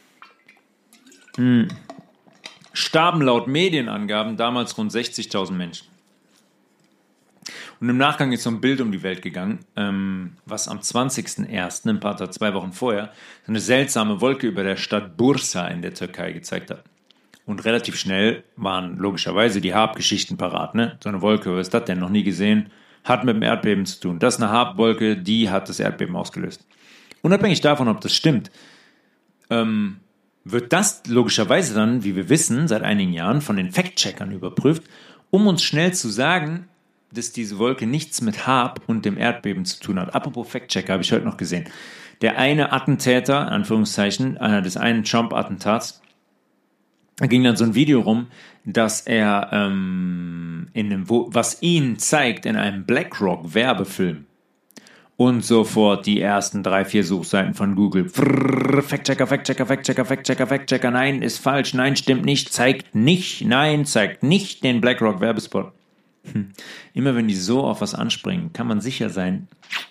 hm, starben laut Medienangaben damals rund sechzigtausend Menschen. Und im Nachgang ist so ein Bild um die Welt gegangen, ähm, was am zwanzigsten ersten, ein paar Tage, zwei Wochen vorher, so eine seltsame Wolke über der Stadt Bursa in der Türkei gezeigt hat. Und relativ schnell waren logischerweise die Harp-Geschichten parat. Ne? So eine Wolke, was ist das denn? Noch nie gesehen. Hat mit dem Erdbeben zu tun. Das ist eine Harp-Wolke, die hat das Erdbeben ausgelöst. Unabhängig davon, ob das stimmt, ähm, wird das logischerweise dann, wie wir wissen, seit einigen Jahren von den Fact-Checkern überprüft, um uns schnell zu sagen, dass diese Wolke nichts mit Harp und dem Erdbeben zu tun hat. Apropos Fact-Checker, habe ich heute noch gesehen. Der eine Attentäter, Anführungszeichen, einer des einen Trump-Attentats, da ging dann so ein Video rum, dass er ähm, in einem, wo, was ihn zeigt in einem BlackRock-Werbefilm. Und sofort die ersten drei, vier Suchseiten von Google. Fact-Checker, Fact-Checker, Fact-Checker, Fact-Checker, Fact-Checker, nein, ist falsch, nein, stimmt nicht, zeigt nicht, nein, zeigt nicht den BlackRock-Werbespot. Hm. Immer wenn die so auf was anspringen, kann man sicher sein,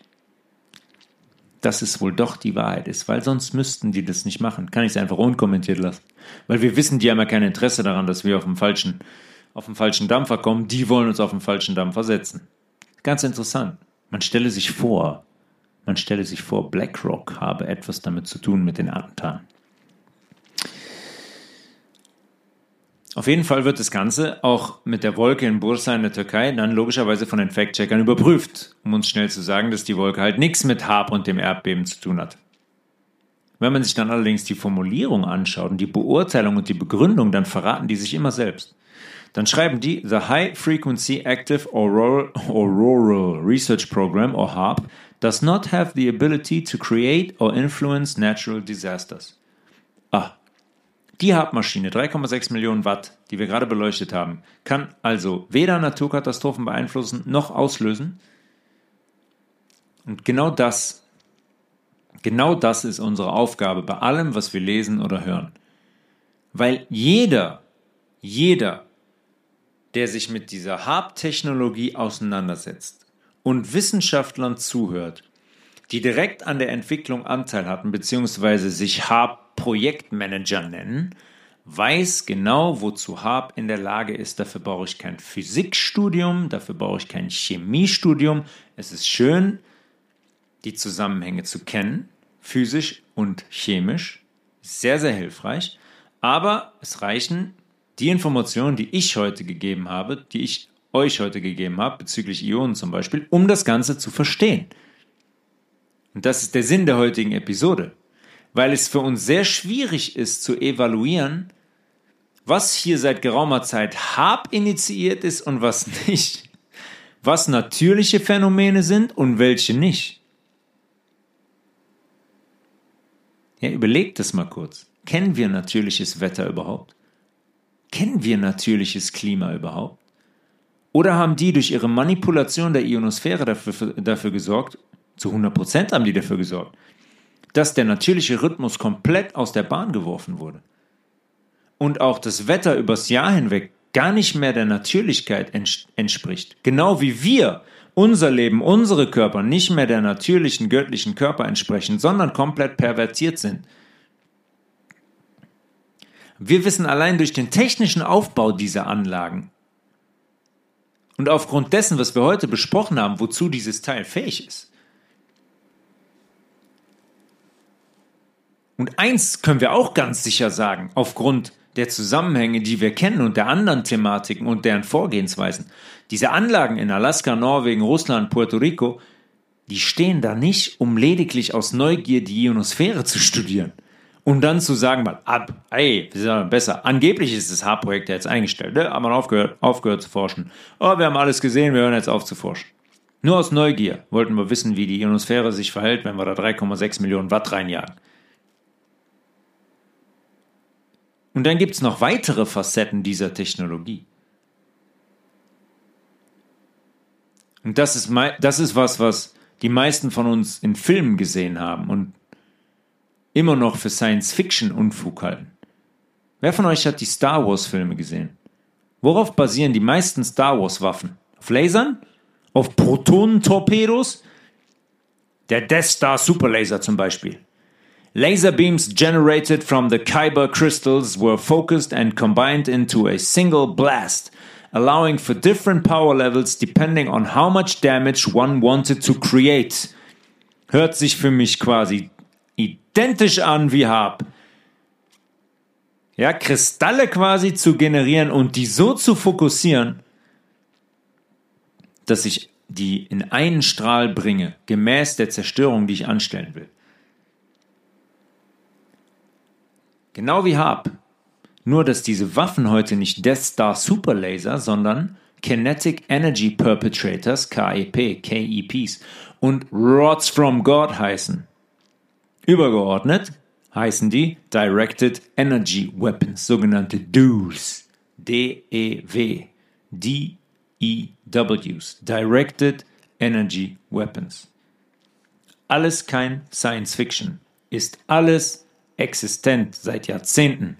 dass es wohl doch die Wahrheit ist, weil sonst müssten die das nicht machen. Kann ich es einfach unkommentiert lassen. Weil wir wissen, die haben ja kein Interesse daran, dass wir auf dem falschen, auf dem falschen Dampfer kommen. Die wollen uns auf den falschen Dampfer setzen. Ganz interessant. Man stelle sich vor, man stelle sich vor, BlackRock habe etwas damit zu tun mit den Attentaten. Auf jeden Fall wird das Ganze auch mit der Wolke in Bursa in der Türkei dann logischerweise von den Fact-Checkern überprüft, um uns schnell zu sagen, dass die Wolke halt nichts mit H A A P und dem Erdbeben zu tun hat. Wenn man sich dann allerdings die Formulierung anschaut und die Beurteilung und die Begründung, dann verraten die sich immer selbst. Dann schreiben die, The High Frequency Active Auroral, Auroral Research Program, or H A A P, does not have the ability to create or influence natural disasters. Ah, die H A A P-Maschine, drei Komma sechs Millionen Watt, die wir gerade beleuchtet haben, kann also weder Naturkatastrophen beeinflussen noch auslösen. Und genau das, genau das ist unsere Aufgabe bei allem, was wir lesen oder hören. Weil jeder, jeder, der sich mit dieser H A A P-Technologie auseinandersetzt und Wissenschaftlern zuhört, die direkt an der Entwicklung Anteil hatten, beziehungsweise sich H A A P-Projektmanager nennen, weiß genau, wozu H A A P in der Lage ist. Dafür brauche ich kein Physikstudium, dafür brauche ich kein Chemiestudium. Es ist schön, die Zusammenhänge zu kennen, physisch und chemisch. Sehr, sehr hilfreich. Aber es reichen die Informationen, die ich heute gegeben habe, die ich euch heute gegeben habe, bezüglich Ionen zum Beispiel, um das Ganze zu verstehen. Und das ist der Sinn der heutigen Episode. Weil es für uns sehr schwierig ist zu evaluieren, was hier seit geraumer Zeit H A A P initiiert ist und was nicht. Was natürliche Phänomene sind und welche nicht. Ja, überlegt das mal kurz. Kennen wir natürliches Wetter überhaupt? Kennen wir natürliches Klima überhaupt? Oder haben die durch ihre Manipulation der Ionosphäre dafür, dafür gesorgt, zu hundert Prozent haben die dafür gesorgt, dass der natürliche Rhythmus komplett aus der Bahn geworfen wurde. Und auch das Wetter übers Jahr hinweg gar nicht mehr der Natürlichkeit ents- entspricht. Genau wie wir, unser Leben, unsere Körper nicht mehr der natürlichen, göttlichen Körper entsprechen, sondern komplett pervertiert sind. Wir wissen allein durch den technischen Aufbau dieser Anlagen und aufgrund dessen, was wir heute besprochen haben, wozu dieses Teil fähig ist. Und eins können wir auch ganz sicher sagen, aufgrund der Zusammenhänge, die wir kennen und der anderen Thematiken und deren Vorgehensweisen. Diese Anlagen in Alaska, Norwegen, Russland, Puerto Rico, die stehen da nicht, um lediglich aus Neugier die Ionosphäre zu studieren. Und dann zu sagen, mal, ab, ey, wir sind besser. Angeblich ist das H A A P-Projekt ja jetzt eingestellt, ne? Haben wir aufgehört, aufgehört zu forschen. Oh, wir haben alles gesehen, wir hören jetzt auf zu forschen. Nur aus Neugier wollten wir wissen, wie die Ionosphäre sich verhält, wenn wir da drei Komma sechs Millionen Watt reinjagen. Und dann gibt es noch weitere Facetten dieser Technologie. Und das ist, das ist was, was die meisten von uns in Filmen gesehen haben und immer noch für Science-Fiction-Unfug halten. Wer von euch hat die Star Wars-Filme gesehen? Worauf basieren die meisten Star Wars-Waffen? Auf Lasern? Auf Protonentorpedos? Der Death Star Superlaser zum Beispiel. Laser beams generated from the Kyber crystals were focused and combined into a single blast, allowing for different power levels depending on how much damage one wanted to create. Hört sich für mich quasi identisch an wie H A A P. Ja, Kristalle quasi zu generieren und die so zu fokussieren, dass ich die in einen Strahl bringe, gemäß der Zerstörung, die ich anstellen will. Genau wie H A A P. Nur, dass diese Waffen heute nicht Death Star Superlaser, sondern Kinetic Energy Perpetrators, K E P, K E Ps, und Rods from God heißen. Übergeordnet heißen die Directed Energy Weapons, sogenannte D E Ws. D E W. D E Ws. Directed Energy Weapons. Alles kein Science Fiction. Ist alles existent seit Jahrzehnten.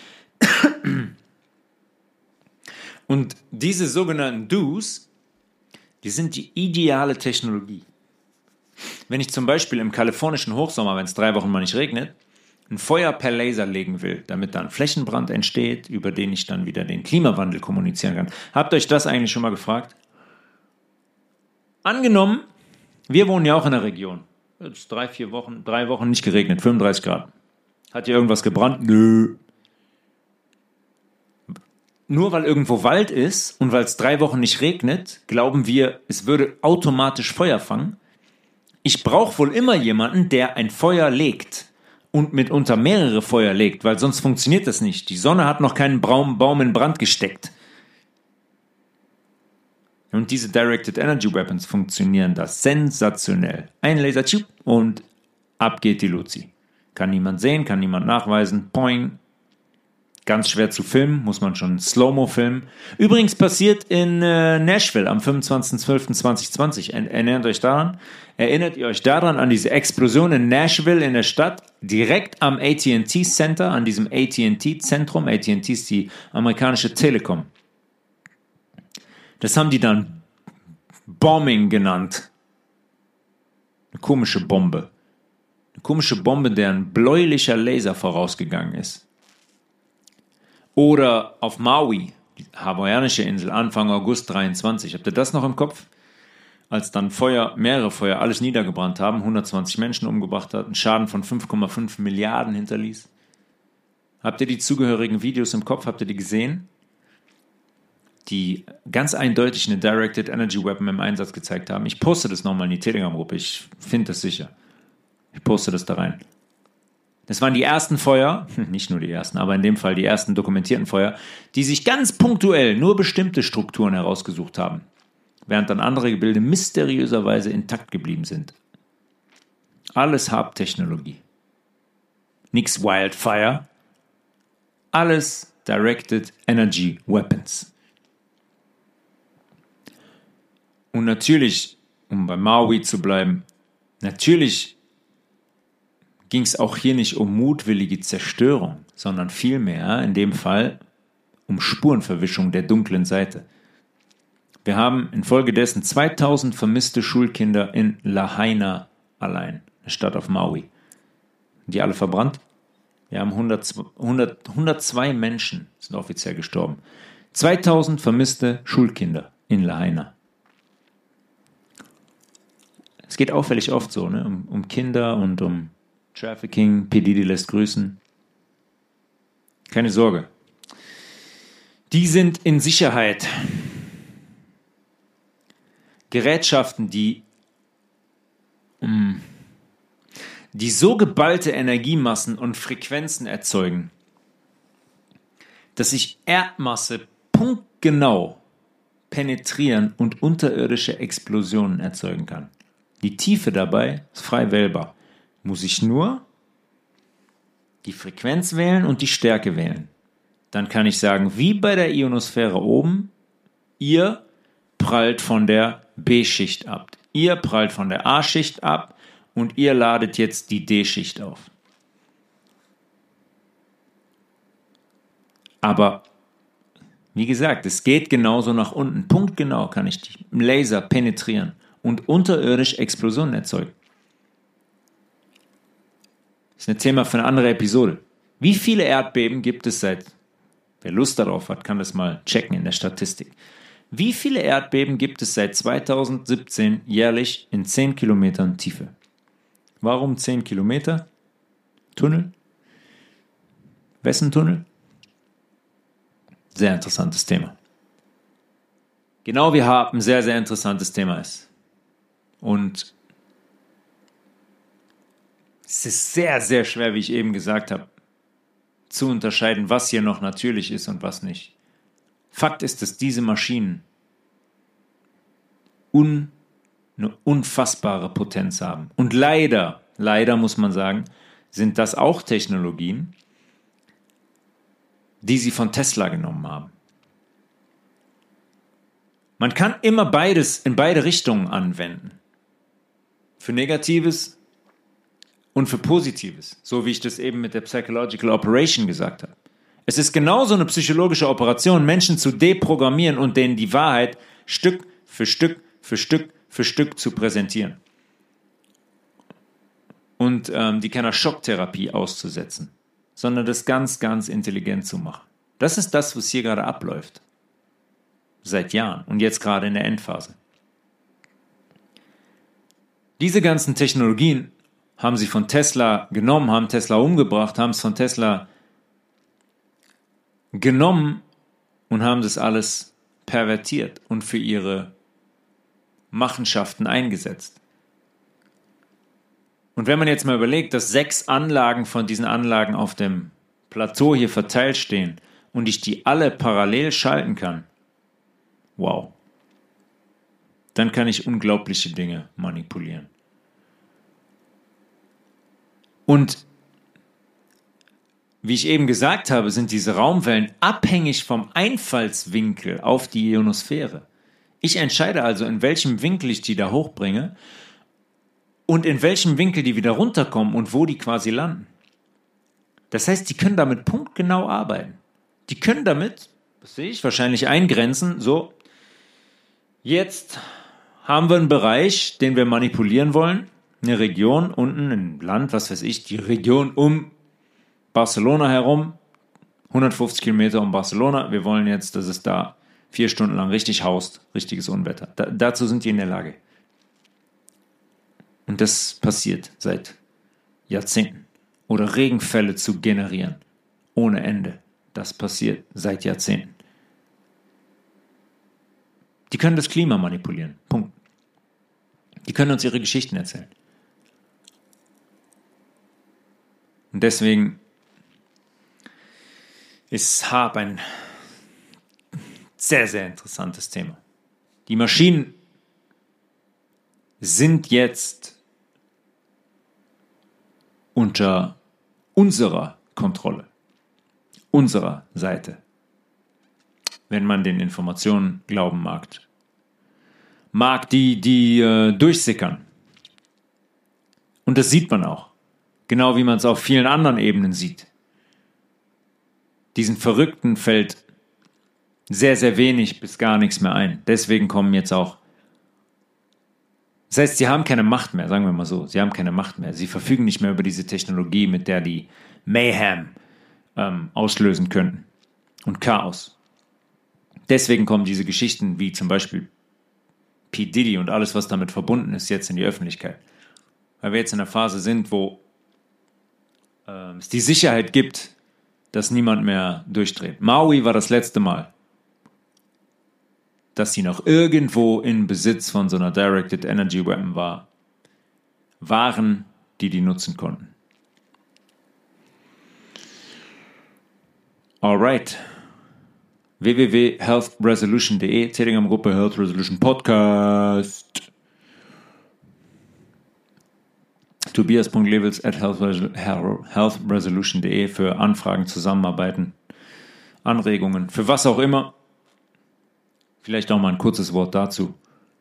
Und diese sogenannten D E Ws, die sind die ideale Technologie. Wenn ich zum Beispiel im kalifornischen Hochsommer, wenn es drei Wochen mal nicht regnet, ein Feuer per Laser legen will, damit da ein Flächenbrand entsteht, über den ich dann wieder den Klimawandel kommunizieren kann. Habt ihr euch das eigentlich schon mal gefragt? Angenommen, wir wohnen ja auch in der Region. Jetzt drei, vier Wochen, drei Wochen nicht geregnet, fünfunddreißig Grad. Hat hier irgendwas gebrannt? Nö. nur weil irgendwo Wald ist und weil es drei Wochen nicht regnet, glauben wir, es würde automatisch Feuer fangen. Ich brauche wohl immer jemanden, der ein Feuer legt und mitunter mehrere Feuer legt, weil sonst funktioniert das nicht. Die Sonne hat noch keinen Baum in Brand gesteckt. Und diese Directed Energy Weapons funktionieren das sensationell. Ein Laser und ab geht die Luzi. Kann niemand sehen, kann niemand nachweisen. Poing. Ganz schwer zu filmen, muss man schon Slow-Mo filmen. Übrigens passiert in äh, Nashville am fünfundzwanzigsten zwölften zweitausendzwanzig. Erinnert euch daran? Erinnert ihr euch daran an diese Explosion in Nashville in der Stadt? Direkt am A T and T Center, an diesem A T and T Zentrum. A T and T ist die amerikanische Telekom. Das haben die dann Bombing genannt. Eine komische Bombe. Eine komische Bombe, deren bläulicher Laser vorausgegangen ist. Oder auf Maui, die hawaiianische Insel, Anfang August dreiundzwanzig. Habt ihr das noch im Kopf? Als dann Feuer, mehrere Feuer, alles niedergebrannt haben, hundertzwanzig Menschen umgebracht hat, einen Schaden von fünf Komma fünf Milliarden hinterließ. Habt ihr die zugehörigen Videos im Kopf? Habt ihr die gesehen? Die ganz eindeutig eine Directed Energy Weapon im Einsatz gezeigt haben. Ich poste das nochmal in die Telegram-Gruppe. Ich finde das sicher. Ich poste das da rein. Das waren die ersten Feuer, nicht nur die ersten, aber in dem Fall die ersten dokumentierten Feuer, die sich ganz punktuell nur bestimmte Strukturen herausgesucht haben, während dann andere Gebilde mysteriöserweise intakt geblieben sind. Alles Hab-Technologie. Nix Wildfire. Alles Directed Energy Weapons. Und natürlich, um bei Maui zu bleiben, natürlich ging es auch hier nicht um mutwillige Zerstörung, sondern vielmehr in dem Fall um Spurenverwischung der dunklen Seite. Wir haben infolgedessen zweitausend vermisste Schulkinder in Lahaina allein, eine Stadt auf Maui. Die alle verbrannt? Wir haben hundert, hundert, hundertzwei Menschen sind offiziell gestorben. zweitausend vermisste Schulkinder in Lahaina. Es geht auffällig oft so, ne? um, um Kinder und um Trafficking. P. Diddy lässt grüßen. Keine Sorge. Die sind in Sicherheit. Gerätschaften, die, die so geballte Energiemassen und Frequenzen erzeugen, dass sich Erdmasse punktgenau penetrieren und unterirdische Explosionen erzeugen kann. Die Tiefe dabei ist frei wählbar. Muss ich nur die Frequenz wählen und die Stärke wählen. Dann kann ich sagen, wie bei der Ionosphäre oben, ihr prallt von der B-Schicht ab. Ihr prallt von der A-Schicht ab und ihr ladet jetzt die D-Schicht auf. Aber wie gesagt, es geht genauso nach unten. Punktgenau kann ich die Laser penetrieren und unterirdisch Explosionen erzeugen. Das ist ein Thema für eine andere Episode. Wie viele Erdbeben gibt es seit, wer Lust darauf hat, kann das mal checken in der Statistik. Wie viele Erdbeben gibt es seit zweitausendsiebzehn jährlich in zehn Kilometern Tiefe? Warum zehn Kilometer? Tunnel? Wessen Tunnel? Sehr interessantes Thema. Genau wie Hab ein sehr, sehr interessantes Thema ist. Und es ist sehr, sehr schwer, wie ich eben gesagt habe, zu unterscheiden, was hier noch natürlich ist und was nicht. Fakt ist, dass diese Maschinen un, eine unfassbare Potenz haben. Und leider, leider muss man sagen, sind das auch Technologien, die sie von Tesla genommen haben. Man kann immer beides in beide Richtungen anwenden. Für Negatives und für Positives, so wie ich das eben mit der Psychological Operation gesagt habe. Es ist genauso eine psychologische Operation, Menschen zu deprogrammieren und denen die Wahrheit Stück für Stück für Stück für Stück zu präsentieren. Und ähm, die keiner Schocktherapie auszusetzen, sondern das ganz, ganz intelligent zu machen. Das ist das, was hier gerade abläuft. Seit Jahren und jetzt gerade in der Endphase. Diese ganzen Technologien haben sie von Tesla genommen, haben Tesla umgebracht, haben es von Tesla genommen und haben das alles pervertiert und für ihre Machenschaften eingesetzt. Und wenn man jetzt mal überlegt, dass sechs Anlagen von diesen Anlagen auf dem Plateau hier verteilt stehen und ich die alle parallel schalten kann, wow, dann kann ich unglaubliche Dinge manipulieren. Und wie ich eben gesagt habe, sind diese Raumwellen abhängig vom Einfallswinkel auf die Ionosphäre. Ich entscheide also, in welchem Winkel ich die da hochbringe und in welchem Winkel die wieder runterkommen und wo die quasi landen. Das heißt, die können damit punktgenau arbeiten. Die können damit, das sehe ich, wahrscheinlich eingrenzen, so, jetzt haben wir einen Bereich, den wir manipulieren wollen, eine Region unten, ein Land, was weiß ich, die Region um Barcelona herum, hundertfünfzig Kilometer um Barcelona. Wir wollen jetzt, dass es da vier Stunden lang richtig haust, richtiges Unwetter. Da, dazu sind die in der Lage. Und das passiert seit Jahrzehnten. Oder Regenfälle zu generieren, ohne Ende. Das passiert seit Jahrzehnten. Die können das Klima manipulieren. Punkt. Die können uns ihre Geschichten erzählen. Und deswegen ist H A A R P ein sehr, sehr interessantes Thema. Die Maschinen sind jetzt unter unserer Kontrolle, unserer Seite, wenn man den Informationen glauben mag. Mag die, die äh, durchsickern. Und das sieht man auch. Genau wie man es auf vielen anderen Ebenen sieht. Diesen Verrückten fällt sehr, sehr wenig bis gar nichts mehr ein. Deswegen kommen jetzt auch. Das heißt, sie haben keine Macht mehr, sagen wir mal so. Sie haben keine Macht mehr. Sie verfügen nicht mehr über diese Technologie, mit der die Mayhem ähm, auslösen könnten. Und Chaos. Deswegen kommen diese Geschichten wie zum Beispiel P. Diddy und alles, was damit verbunden ist, jetzt in die Öffentlichkeit. Weil wir jetzt in einer Phase sind, wo äh, es die Sicherheit gibt, dass niemand mehr durchdreht. Maui war das letzte Mal, dass sie noch irgendwo in Besitz von so einer Directed Energy Weapon war, waren, die die nutzen konnten. Alright. w w w punkt health resolution punkt de, Telegram-Gruppe Health Resolution Podcast. tobias punkt levels at health resolution punkt de für Anfragen, Zusammenarbeiten, Anregungen, für was auch immer. Vielleicht auch mal ein kurzes Wort dazu.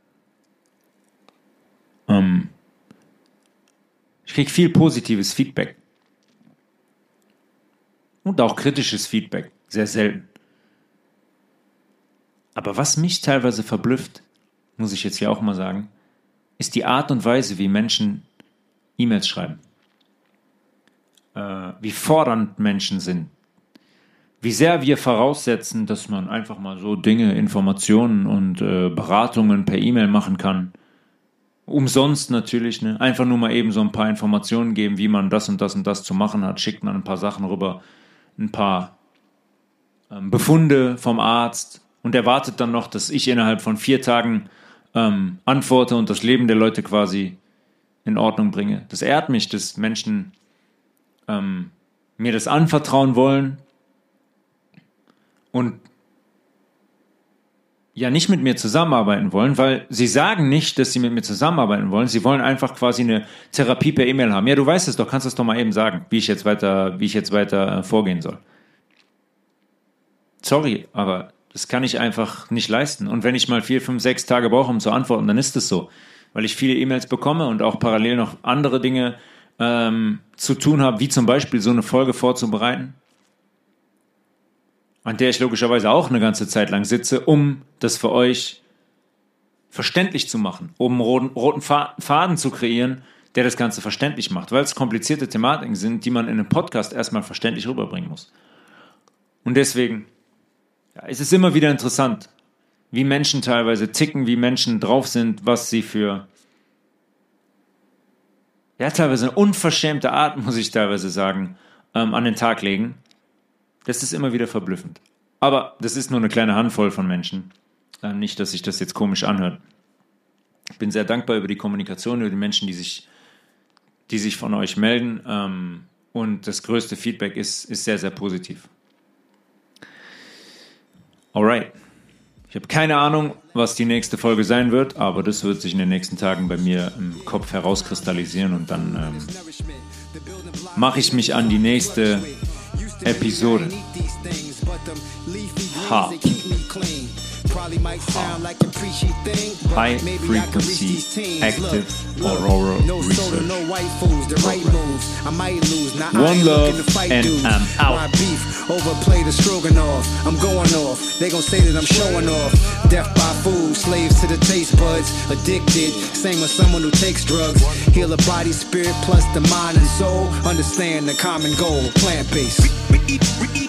Ähm, ich kriege viel positives Feedback. Und auch kritisches Feedback. Sehr selten. Aber was mich teilweise verblüfft, muss ich jetzt hier auch mal sagen, ist die Art und Weise, wie Menschen E-Mails schreiben. Äh, wie fordernd Menschen sind. Wie sehr wir voraussetzen, dass man einfach mal so Dinge, Informationen und äh, Beratungen per E-Mail machen kann. Umsonst natürlich, ne? Einfach nur mal eben so ein paar Informationen geben, wie man das und das und das zu machen hat. Schickt man ein paar Sachen rüber, ein paar ähm, Befunde vom Arzt und erwartet dann noch, dass ich innerhalb von vier Tagen ähm, antworte und das Leben der Leute quasi in Ordnung bringe. Das ehrt mich, dass Menschen ähm, mir das anvertrauen wollen und ja nicht mit mir zusammenarbeiten wollen, weil sie sagen nicht, dass sie mit mir zusammenarbeiten wollen. Sie wollen einfach quasi eine Therapie per E-Mail haben. Ja, du weißt es doch, kannst es doch mal eben sagen, wie ich jetzt weiter, wie ich jetzt weiter vorgehen soll. Sorry, aber das kann ich einfach nicht leisten. Und wenn ich mal vier, fünf, sechs Tage brauche, um zu antworten, dann ist es so. Weil ich viele E-Mails bekomme und auch parallel noch andere Dinge ähm, zu tun habe, wie zum Beispiel so eine Folge vorzubereiten, an der ich logischerweise auch eine ganze Zeit lang sitze, um das für euch verständlich zu machen, um einen roten, roten Faden zu kreieren, der das Ganze verständlich macht, weil es komplizierte Thematiken sind, die man in einem Podcast erstmal verständlich rüberbringen muss. Und deswegen ja, es ist immer wieder interessant, wie Menschen teilweise ticken, wie Menschen drauf sind, was sie für ja, teilweise eine unverschämte Art, muss ich teilweise sagen, ähm, an den Tag legen. Das ist immer wieder verblüffend. Aber das ist nur eine kleine Handvoll von Menschen. Äh, nicht, dass sich das jetzt komisch anhört. Ich bin sehr dankbar über die Kommunikation, über die Menschen, die sich, die sich von euch melden. Ähm, und das größte Feedback ist, ist sehr, sehr positiv. Alright. Ich habe keine Ahnung, was die nächste Folge sein wird, aber das wird sich in den nächsten Tagen bei mir im Kopf herauskristallisieren und dann ähm, mache ich mich an die nächste Episode. Ha. High Frequency Active Aurora Research. One love and I'm out. Overplay the stroganoff. I'm going off. They gon' say that I'm showing off. Death by food, slaves to the taste buds. Addicted, same as someone who takes drugs. Heal the body, spirit, plus the mind and soul. Understand the common goal, plant-based.